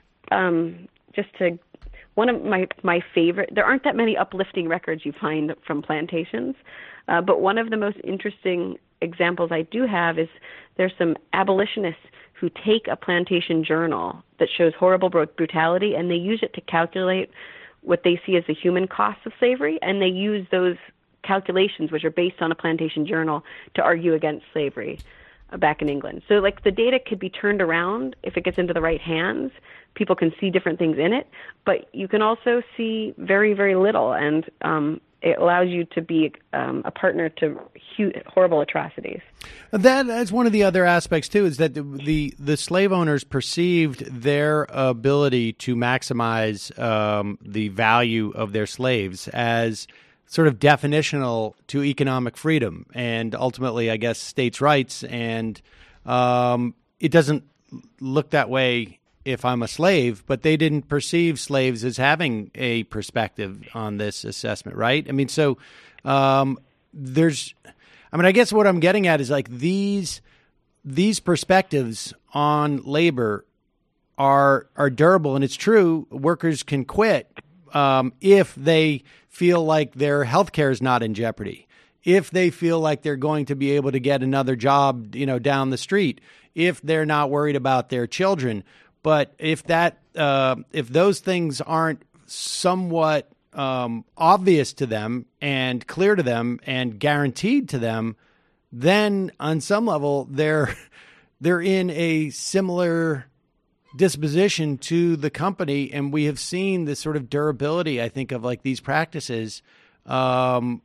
One of my favorite, there aren't that many uplifting records you find from plantations, but one of the most interesting examples I do have is there's some abolitionists who take a plantation journal that shows horrible brutality, and they use it to calculate what they see as the human costs of slavery, and they use those calculations, which are based on a plantation journal, to argue against slavery back in England. So, like, the data could be turned around if it gets into the right hands. People can see different things in it, but you can also see very, very little, and it allows you to be a partner to horrible atrocities. That's one of the other aspects, too, is that the slave owners perceived their ability to maximize the value of their slaves as sort of definitional to economic freedom and ultimately, I guess, states' rights. And it doesn't look that way if I'm a slave, but they didn't perceive slaves as having a perspective on this assessment, right? I mean, so I guess what I'm getting at is like these perspectives on labor are durable, and it's true. Workers can quit if they feel like their health care is not in jeopardy, if they feel like they're going to be able to get another job, down the street, if they're not worried about their children. But if those things aren't somewhat obvious to them and clear to them and guaranteed to them, then on some level they're in a similar disposition to the company. And we have seen this sort of durability, I think, of like these practices, through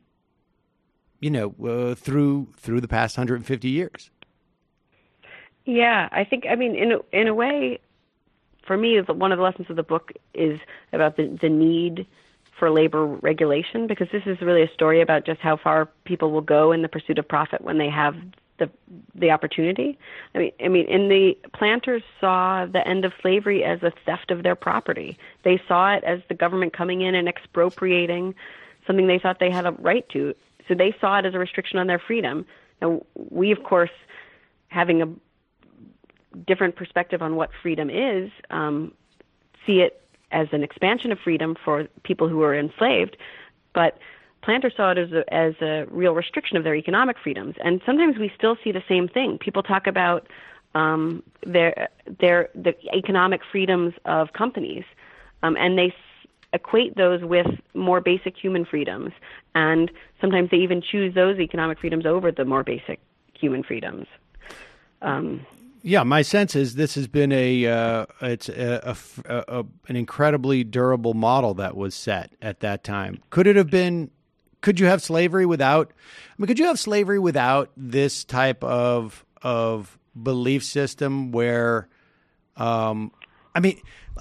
the past 150 years. Yeah, I think, in a way, for me, one of the lessons of the book is about the need for labor regulation, because this is really a story about just how far people will go in the pursuit of profit when they have the opportunity. I mean, the planters saw the end of slavery as a theft of their property. They saw it as the government coming in and expropriating something they thought they had a right to. So they saw it as a restriction on their freedom. Now, we, of course, having a different perspective on what freedom is, see it as an expansion of freedom for people who were enslaved, but planters saw it as a real restriction of their economic freedoms. And sometimes we still see the same thing. People talk about the economic freedoms of companies, and they equate those with more basic human freedoms. And sometimes they even choose those economic freedoms over the more basic human freedoms. Yeah, my sense is this has been an incredibly durable model that was set at that time. Could you have slavery without this type of belief system where, absolutely.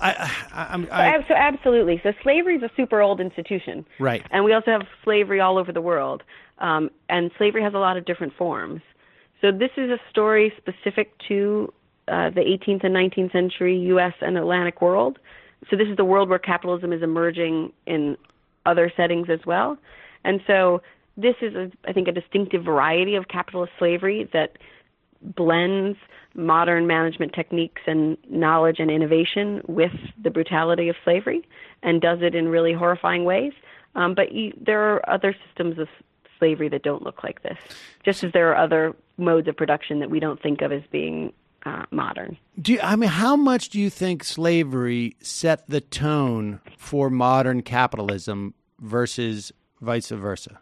So slavery is a super old institution. Right. And we also have slavery all over the world. And slavery has a lot of different forms. So this is a story specific to the 18th and 19th century U.S. and Atlantic world. So this is the world where capitalism is emerging in other settings as well. And so this is, I think, a distinctive variety of capitalist slavery that blends modern management techniques and knowledge and innovation with the brutality of slavery and does it in really horrifying ways. But there are other systems of slavery that don't look like this, just as there are other modes of production that we don't think of as being modern. How much do you think slavery set the tone for modern capitalism versus vice versa?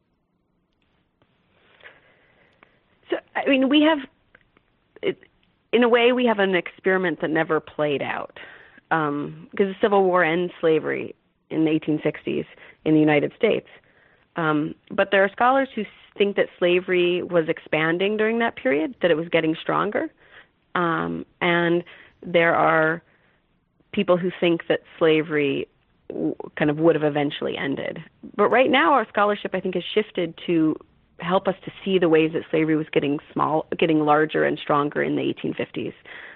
So, we have, in a way, we have an experiment that never played out, because the Civil War ends slavery in the 1860s in the United States. But there are scholars who think that slavery was expanding during that period, that it was getting stronger. And there are people who think that slavery kind of would have eventually ended. But right now, our scholarship, I think, has shifted to help us to see the ways that slavery was getting larger and stronger in the 1850s.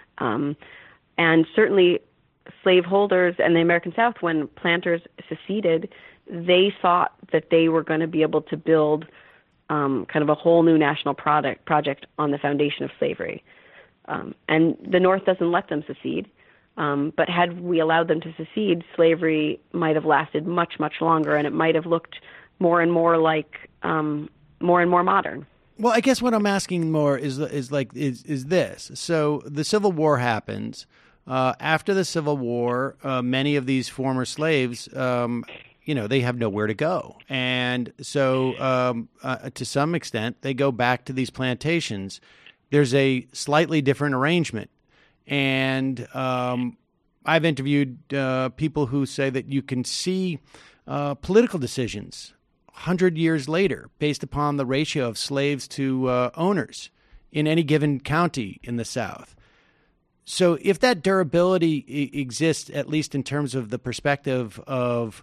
And certainly slaveholders and the American South, when planters seceded, they thought that they were going to be able to build kind of a whole new national project on the foundation of slavery. And the North doesn't let them secede. But had we allowed them to secede, slavery might have lasted much, much longer, and it might have looked more and more like more and more modern. Well, I guess what I'm asking more is this. So the Civil War happens. After the Civil War, many of these former slaves, they have nowhere to go. And so to some extent, they go back to these plantations. There's a slightly different arrangement. And I've interviewed people who say that you can see political decisions 100 years later based upon the ratio of slaves to owners in any given county in the South. So if that durability exists, at least in terms of the perspective of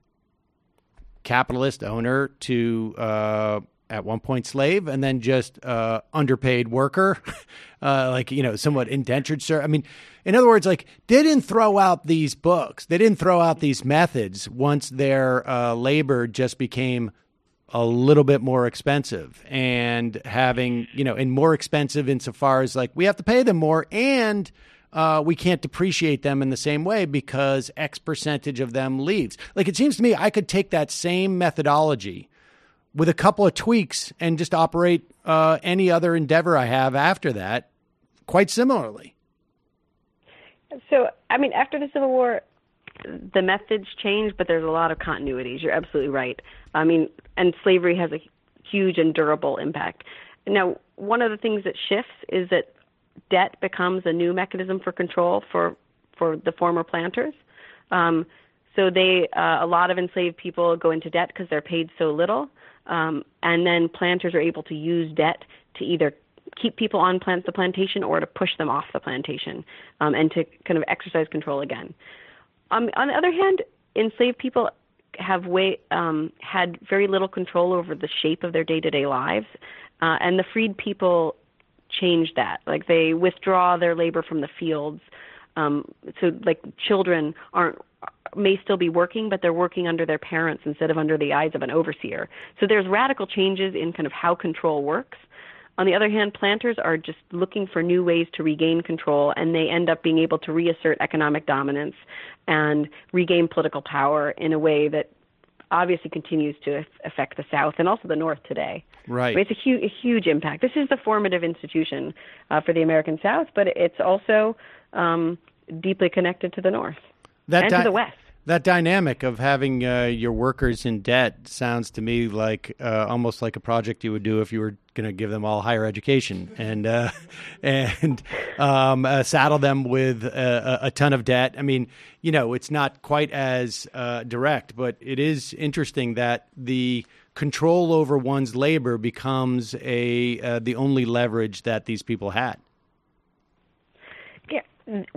capitalist owner to at one point slave, and then just underpaid worker, somewhat indentured servant. I mean, in other words, they didn't throw out these books. They didn't throw out these methods once their labor just became a little bit more expensive, and having, and more expensive insofar as we have to pay them more, and we can't depreciate them in the same way because X percentage of them leaves. It seems to me I could take that same methodology with a couple of tweaks and just operate any other endeavor I have after that quite similarly. So, I mean, after the Civil War, the methods changed, but there's a lot of continuities. You're absolutely right. I mean, and slavery has a huge and durable impact. Now, one of the things that shifts is that debt becomes a new mechanism for control for the former planters. So a lot of enslaved people go into debt because they're paid so little, and then planters are able to use debt to either keep people on the plantation or to push them off the plantation, and to kind of exercise control again. On the other hand, enslaved people have had very little control over the shape of their day-to-day lives, and the freed people change that. Like, they withdraw their labor from the fields. So, like, children may still be working, but they're working under their parents instead of under the eyes of an overseer. So there's radical changes in kind of how control works. On the other hand, planters are just looking for new ways to regain control, and they end up being able to reassert economic dominance and regain political power in a way that obviously continues to affect the South and also the North today. Right. It's a huge impact. This is the formative institution for the American South, but it's also deeply connected to the North and to the West. That dynamic of having your workers in debt sounds to me like almost like a project you would do if you were going to give them all higher education and saddle them with a ton of debt. I mean, you know, it's not quite as direct, but it is interesting that the control over one's labor becomes the only leverage that these people had. Yeah,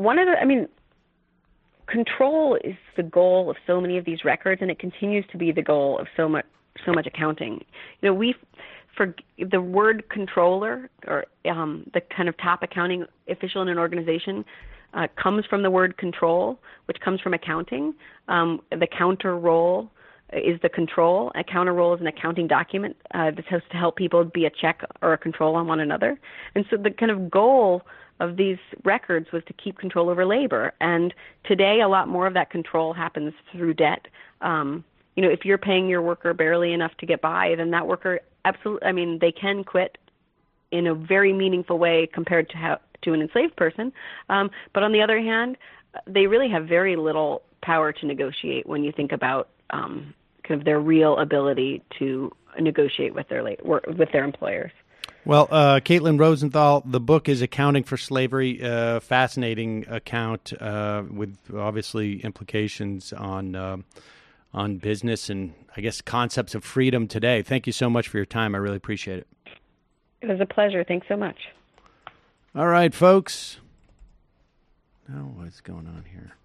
control is the goal of so many of these records, and it continues to be the goal of so much accounting. You know, for the word controller, or the kind of top accounting official in an organization, comes from the word control, which comes from accounting. The counter role is the control. A counter role is an accounting document that's supposed to help people be a check or a control on one another. And so the kind of goal of these records was to keep control over labor. And today, a lot more of that control happens through debt. You know, if you're paying your worker barely enough to get by, then that worker they can quit in a very meaningful way compared to an enslaved person. But on the other hand, they really have very little power to negotiate when you think about kind of their real ability to negotiate with their employers. Well, Caitlin Rosenthal, the book is Accounting for Slavery, fascinating account with obviously implications on business and, I guess, concepts of freedom today. Thank you so much for your time. I really appreciate it. It was a pleasure. Thanks so much. All right, folks. Now what's going on here?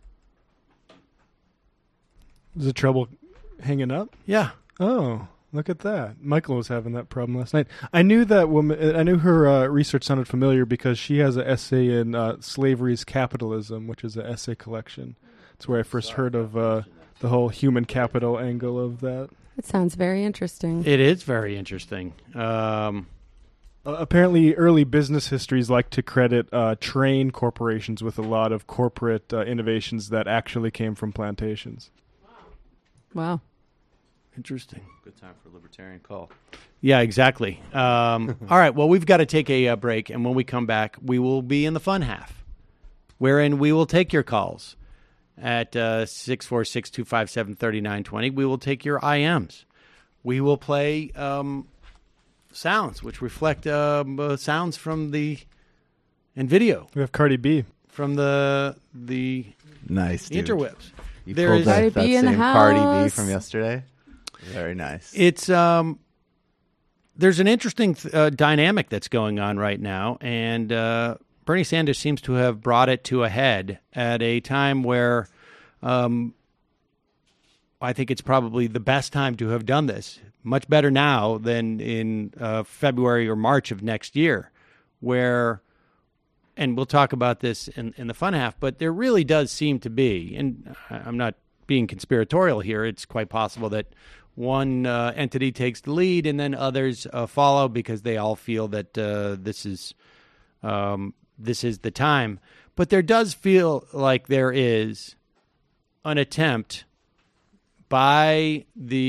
Is it trouble hanging up? Yeah. Oh. Look at that. Michael was having that problem last night. I knew that woman. I knew her research sounded familiar because she has an essay in Slavery's Capitalism, which is an essay collection. It's where I first heard of the whole human capital angle of that. It sounds very interesting. It is very interesting. Apparently, early business histories like to credit train corporations with a lot of corporate innovations that actually came from plantations. Wow. Interesting. Good time for a libertarian call. Yeah, exactly. All right. Well, we've got to take a break. And when we come back, we will be in the fun half, wherein we will take your calls at 646-257-3920. We will take your IMs. We will play sounds, which reflect sounds from and video. We have Cardi B. From the nice, dude. interwebs. You pulled that same Cardi B from yesterday. Very nice. It's there's an interesting dynamic that's going on right now, and Bernie Sanders seems to have brought it to a head at a time where I think it's probably the best time to have done this. Much better now than in February or March of next year, where, and we'll talk about this in the fun half, but there really does seem to be, and I'm not being conspiratorial here, it's quite possible that one entity takes the lead and then others follow because they all feel that this is the time. But there does feel like there is an attempt by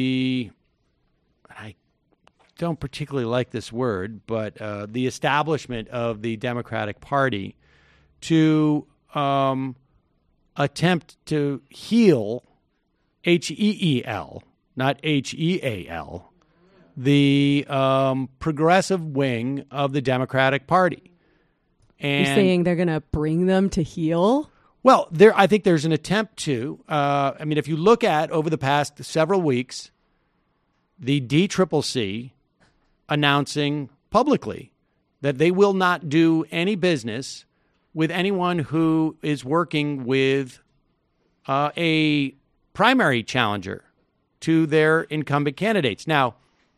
I don't particularly like this word, but the establishment of the Democratic Party to attempt to heal, HEEL, not HEAL, the progressive wing of the Democratic Party. And you're saying they're going to bring them to heel? Well, I think there's an attempt to. If you look at over the past several weeks, the DCCC announcing publicly that they will not do any business with anyone who is working with a primary challenger to their incumbent candidates. Now,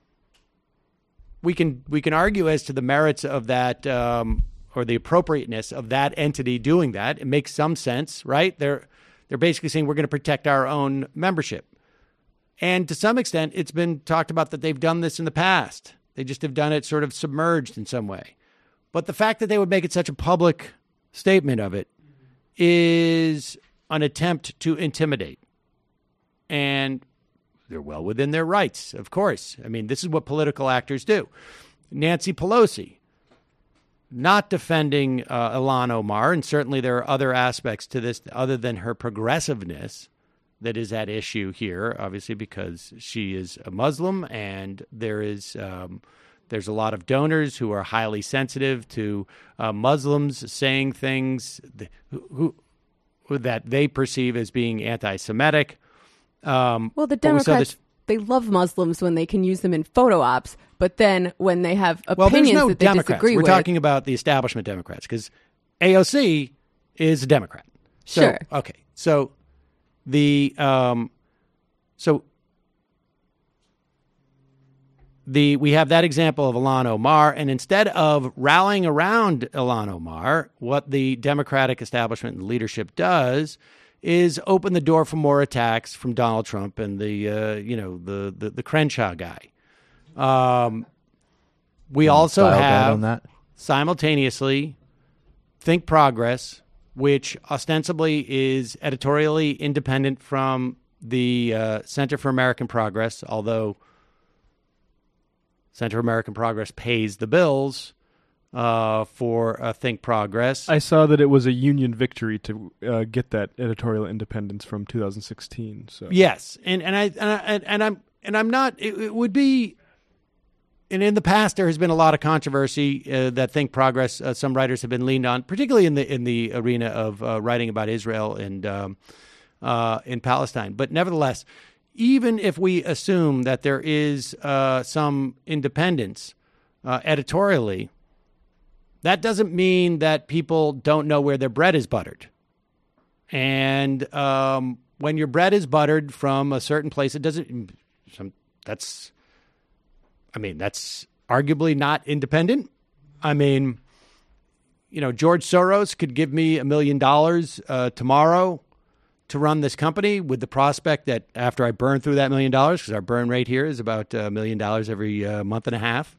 we can argue as to the merits of that or the appropriateness of that entity doing that. It makes some sense, right? They're basically saying we're going to protect our own membership. And to some extent, it's been talked about that they've done this in the past. They just have done it sort of submerged in some way. But the fact that they would make it such a public statement of it is an attempt to intimidate. And they're well within their rights, of course. I mean, this is what political actors do. Nancy Pelosi, not defending Ilhan Omar, and certainly there are other aspects to this other than her progressiveness that is at issue here, obviously because she is a Muslim, and there's a lot of donors who are highly sensitive to Muslims saying things that they perceive as being anti-Semitic. Well, the Democrats, they love Muslims when they can use them in photo ops, but then when they have opinions that they disagree with. We're talking about the establishment Democrats, because AOC is a Democrat. So, sure. Okay. So we have that example of Ilhan Omar, and instead of rallying around Ilhan Omar, what the Democratic establishment and leadership does is open the door for more attacks from Donald Trump and the Crenshaw guy. We also have simultaneously Think Progress, which ostensibly is editorially independent from the Center for American Progress, although Center for American Progress pays the bills for Think Progress. I saw that it was a union victory to get that editorial independence from 2016. So yes, and I'm not. It would be. And in the past, there has been a lot of controversy that Think Progress. Some writers have been leaned on, particularly in the arena of writing about Israel and in Palestine. But nevertheless, even if we assume that there is some independence editorially, that doesn't mean that people don't know where their bread is buttered. And when your bread is buttered from a certain place, it doesn't. That's arguably not independent. I mean, George Soros could give me $1 million tomorrow to run this company with the prospect that after I burn through that $1 million, because our burn rate here is about $1 million every month and a half.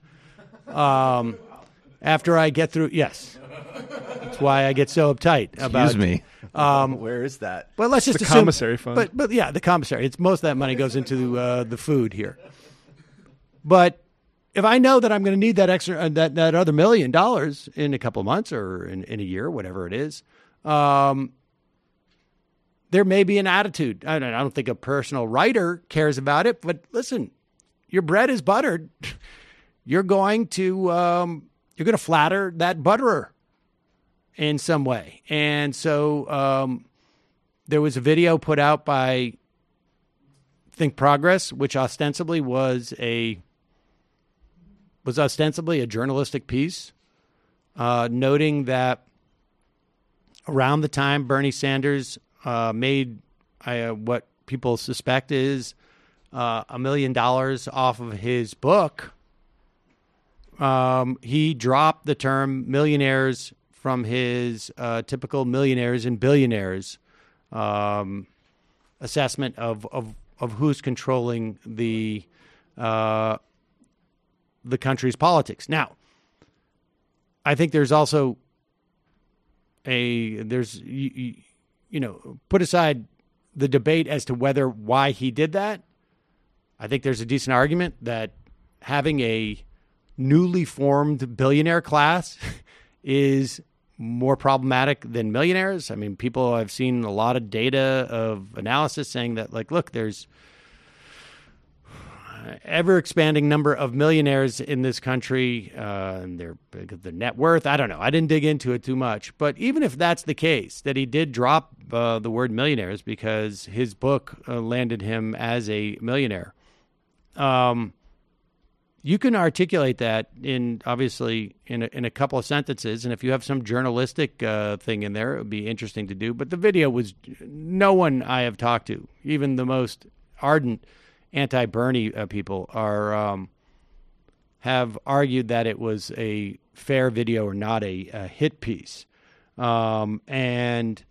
After I get through, yes. That's why I get so uptight about. Excuse me. Where is that? Well, let's just the assume, commissary fund. But yeah, the commissary. It's most of that money goes into the food here. But if I know that I'm going to need that extra that other $1 million in a couple of months or in a year, whatever it is, there may be an attitude. I don't think a personal writer cares about it, but listen, your bread is buttered. You're going to flatter that butterer in some way. And so there was a video put out by Think Progress, which ostensibly was a journalistic piece, noting that around the time Bernie Sanders made what people suspect is $1 million off of his book, he dropped the term millionaires from his typical millionaires and billionaires assessment of who's controlling the country's politics. Now, I think there's also put aside the debate as to why he did that. I think there's a decent argument that having a newly formed billionaire class is more problematic than millionaires. I mean, I've seen a lot of data of analysis saying that, like, look, there's ever-expanding number of millionaires in this country, and their net worth. I don't know. I didn't dig into it too much. But even if that's the case, that he did drop the word millionaires because his book landed him as a millionaire, you can articulate that obviously in a couple of sentences, and if you have some journalistic thing in there, it would be interesting to do. But the video was, no one I have talked to, even the most ardent anti-Bernie people, have argued that it was a fair video or not a hit piece, and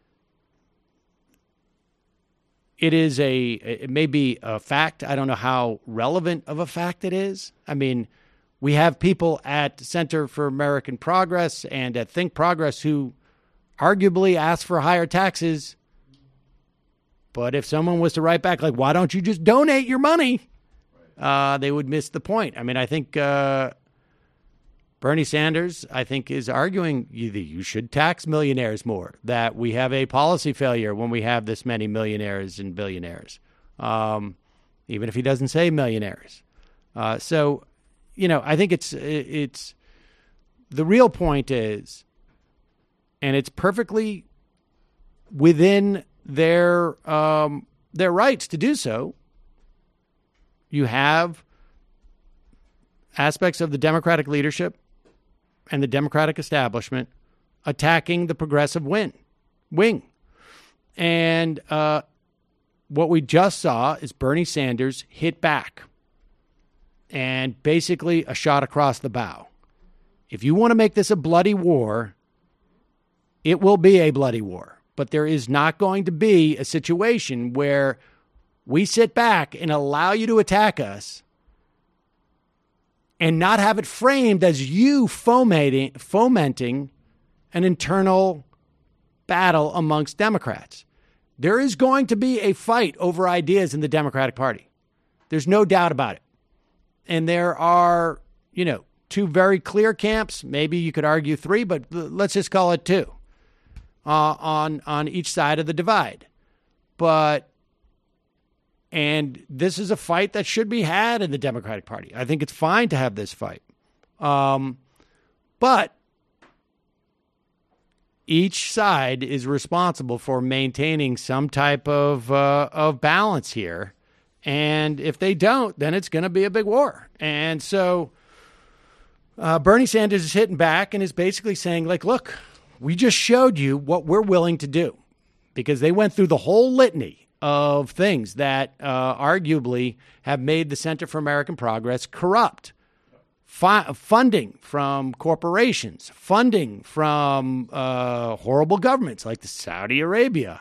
it may be a fact. I don't know how relevant of a fact it is. I mean, we have people at Center for American Progress and at Think Progress who arguably ask for higher taxes. But if someone was to write back, like, why don't you just donate your money? They would miss the point. I mean, I think Bernie Sanders, is arguing you should tax millionaires more, that we have a policy failure when we have this many millionaires and billionaires, even if he doesn't say millionaires. So, I think it's the real point is, and it's perfectly within their rights to do so. You have aspects of the Democratic leadership and the Democratic establishment attacking the progressive wing. And what we just saw is Bernie Sanders hit back and basically a shot across the bow. If you want to make this a bloody war, it will be a bloody war. But there is not going to be a situation where we sit back and allow you to attack us and not have it framed as you fomenting an internal battle amongst Democrats. There is going to be a fight over ideas in the Democratic Party. There's no doubt about it. And there are, two very clear camps. Maybe you could argue three, but let's just call it two on each side of the divide. And this is a fight that should be had in the Democratic Party. I think it's fine to have this fight. But each side is responsible for maintaining some type of balance here. And if they don't, then it's going to be a big war. And so Bernie Sanders is hitting back and is basically saying, like, look, we just showed you what we're willing to do, because they went through the whole litany of things that arguably have made the Center for American Progress corrupt. Funding from corporations, funding from horrible governments like the Saudi Arabia,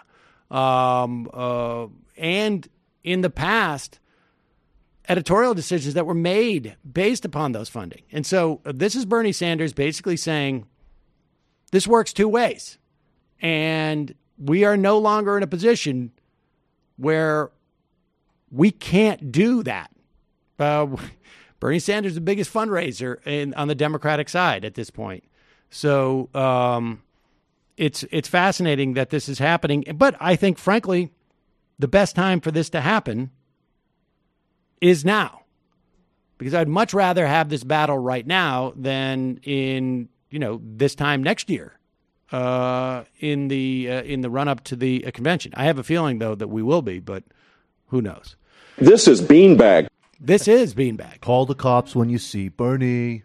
and in the past, editorial decisions that were made based upon those funding. And so this is Bernie Sanders basically saying this works two ways, and we are no longer in a position where we can't do that. Bernie Sanders is the biggest fundraiser on the Democratic side at this point. So it's fascinating that this is happening. But I think, frankly, the best time for this to happen is now, because I'd much rather have this battle right now than in this time next year. In the run up to the convention. I have a feeling, though, that we will be, but who knows? This is Beanbag. This is Beanbag. Call the cops when you see Bernie.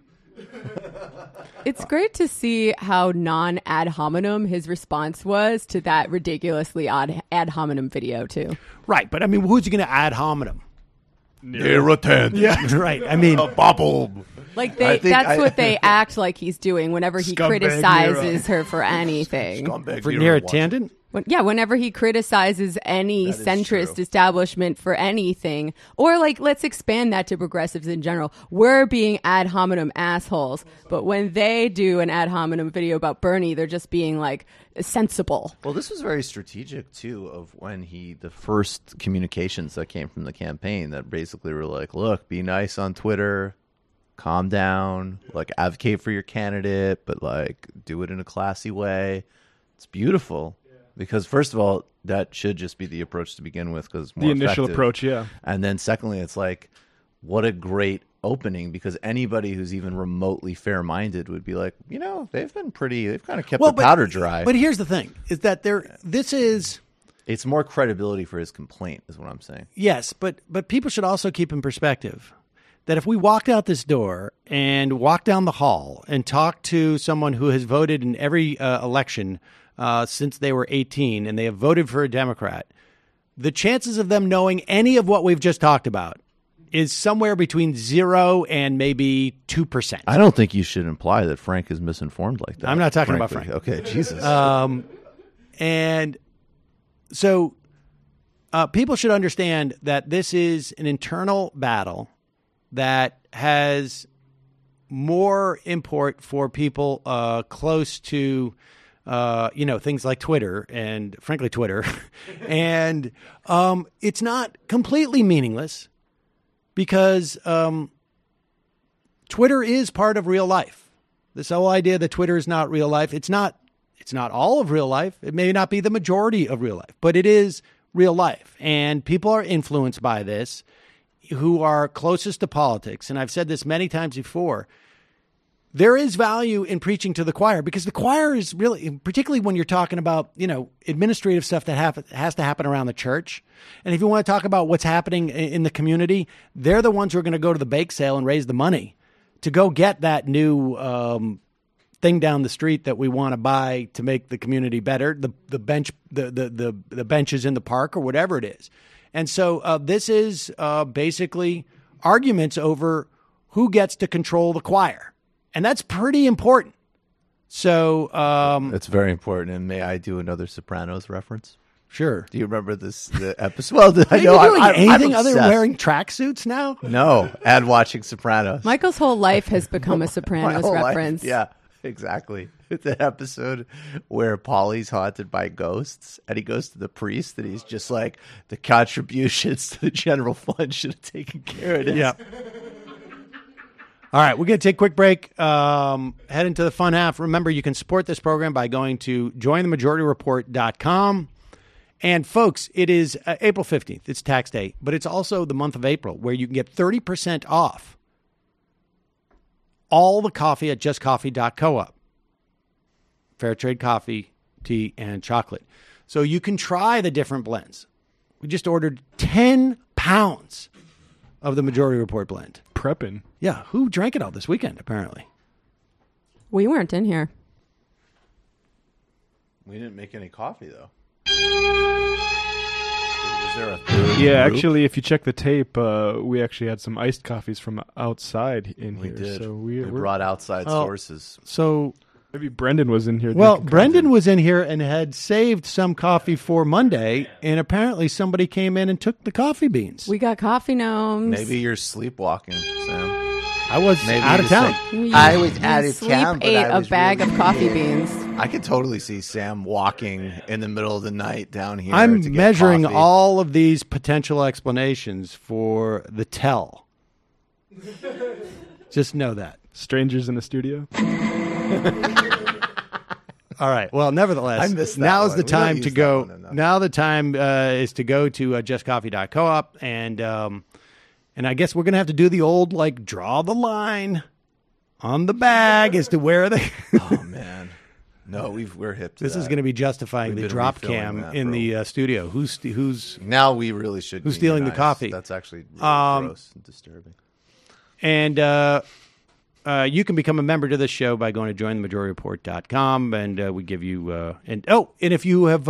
It's great to see how non-ad hominem his response was to that ridiculously odd ad hominem video, too. Right, but I mean, who's going to ad hominem? Near a tent. Yeah, right. I mean, a bobble. Like that's what they act like he's doing whenever he criticizes her for anything. For near a tangent? Whenever he criticizes any centrist establishment for anything, or let's expand that to progressives in general. We're being ad hominem assholes, but when they do an ad hominem video about Bernie, they're just being sensible. Well, this was very strategic too, of when the first communications that came from the campaign that basically were like, look, be nice on Twitter, calm down, like advocate for your candidate, but like do it in a classy way. It's beautiful because first of all, that should just be the approach to begin with because it's more the initial effective. approach, yeah. And then secondly, it's like, what a great opening because anybody who's even remotely fair-minded would be like, they've kind of kept the powder dry. But here's the thing: is that it's more credibility for his complaint, is what I'm saying. Yes, but people should also keep in perspective that if we walked out this door and walked down the hall and talked to someone who has voted in every election since they were 18 and they have voted for a Democrat, the chances of them knowing any of what we've just talked about is somewhere between 0 and maybe 2%. I don't think you should imply that Frank is misinformed like that. I'm not talking about Frank. Okay, Jesus. And so people should understand that this is an internal battle that has more import for people close to, things like Twitter and, frankly, Twitter. And it's not completely meaningless because Twitter is part of real life. This whole idea that Twitter is not real life, it's not all of real life. It may not be the majority of real life, but it is real life. And people are influenced by this who are closest to politics. And I've said this many times before. There is value in preaching to the choir because the choir is really, particularly when you're talking about, administrative stuff that has to happen around the church. And if you want to talk about what's happening in the community, they're the ones who are going to go to the bake sale and raise the money to go get that new thing down the street that we want to buy to make the community better. The benches in the park or whatever it is. And so this is basically arguments over who gets to control the choir. And that's pretty important. So it's very important. And may I do another Sopranos reference? Sure. Do you remember the episode? Well, I know I'm anything other than wearing tracksuits now? No, and watching Sopranos. Michael's whole life has become a Sopranos reference. Yeah, exactly. It's an episode where Paulie's haunted by ghosts, and he goes to the priest, and he's just like, the contributions to the general fund should have taken care of this. Yeah. All right, we're going to take a quick break, head into the fun half. Remember, you can support this program by going to jointhemajorityreport.com. And, folks, it is April 15th. It's tax day, but it's also the month of April where you can get 30% off all the coffee at justcoffee.coop. Fair trade coffee, tea, and chocolate. So you can try the different blends. We just ordered 10 pounds of the Majority Report blend. Prepping. Yeah, who drank it all this weekend, apparently? We weren't in here. We didn't make any coffee, though. Is there a third group? Actually, if you check the tape, we actually had some iced coffees from outside in here. We did. So we brought outside sources. So maybe Brendan was in here. Well, Brendan was in here and had saved some coffee for Monday, and apparently somebody came in and took the coffee beans. We got coffee gnomes. Maybe you're sleepwalking, Sam. I was out of town. I was out of town, but ate I was a bag of coffee beans. I could totally see Sam walking in the middle of the night down here. I'm to get measuring coffee. all of these potential explanations for the tell. Just know that. Strangers in the studio. All right. Well, nevertheless, now's the time to go. Now the time is to go to justcoffee.coop, and I guess we're going to have to do the old, draw the line on the bag as to where they... Oh, man. No, we're hip to This that. is going to be justifying the drop cam in the studio. Who's now we really should. Who's stealing the coffee? That's actually really gross and disturbing. And you can become a member to this show by going to jointhemajorityreport.com, and we give you and if you have,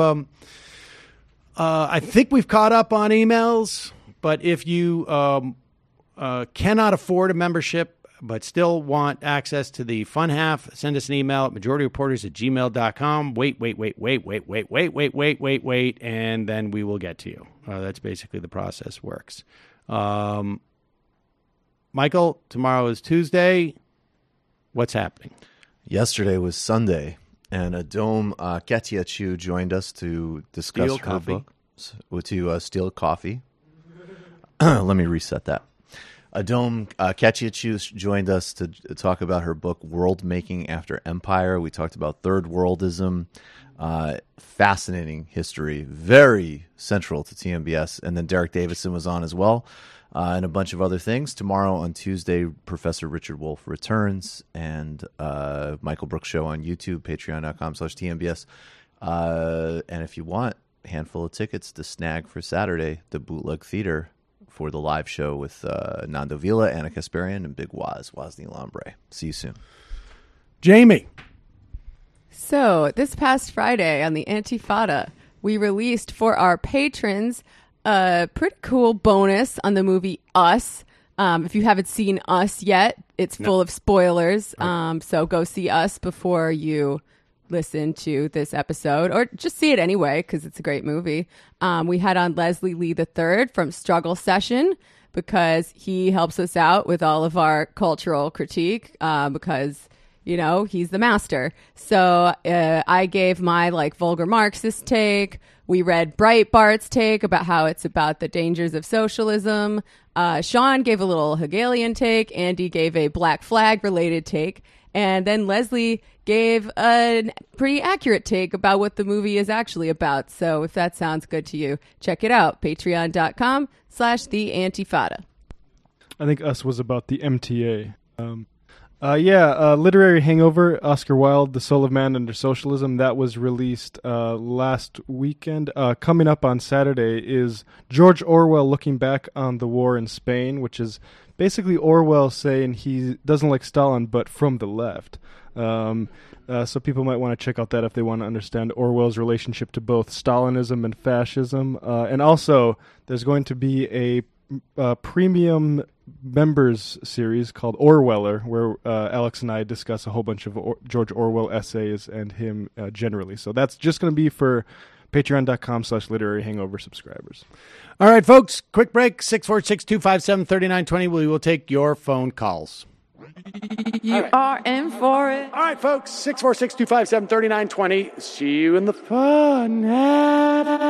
I think we've caught up on emails. But if you cannot afford a membership but still want access to the fun half, send us an email at majorityreporters@gmail.com. Wait, and then we will get to you. That's basically the process works. Michael, tomorrow is Tuesday. What's happening? Yesterday was Sunday, and Adom Ketiachu joined us to discuss her book, to Steal Coffee. Let me reset that. Adom Keciuciu joined us to talk about her book, World Making After Empire. We talked about third worldism. Fascinating history, very central to TMBS. And then Derek Davison was on as well, and a bunch of other things. Tomorrow on Tuesday, Professor Richard Wolff returns, and Michael Brooks Show on YouTube, patreon.com/TMBS. And if you want a handful of tickets to snag for Saturday, the Bootleg Theater for the live show with Nando Vila, Anna Kasparian, and Big Wozny Lambre. See you soon. Jamie. So this past Friday on the Antifada, we released for our patrons a pretty cool bonus on the movie Us. If you haven't seen Us yet, it's full of spoilers. So go see Us before you listen to this episode, or just see it anyway because it's a great movie. We had on Leslie Lee III from Struggle Session because he helps us out with all of our cultural critique because, you know, he's the master. So I gave my vulgar Marxist take. We read Breitbart's take about how it's about the dangers of socialism. Sean gave a little Hegelian take. Andy gave a Black Flag related take. And then Leslie gave a pretty accurate take about what the movie is actually about. So if that sounds good to you, check it out. Patreon.com/theantifada. I think Us was about the MTA. Literary Hangover, Oscar Wilde, The Soul of Man Under Socialism. That was released last weekend. Coming up on Saturday is George Orwell looking back on the war in Spain, which is basically Orwell saying he doesn't like Stalin, but from the left. So people might want to check out that if they want to understand Orwell's relationship to both Stalinism and fascism. And also, there's going to be a premium members series called Orweller, where Alex and I discuss a whole bunch of George Orwell essays and him generally. So that's just going to be for patreon.com/literary hangover subscribers. All right, folks, quick break. 646-257-3920. We will take your phone calls. You are in for it. All right, folks, 646-257-3920. See you in the fun.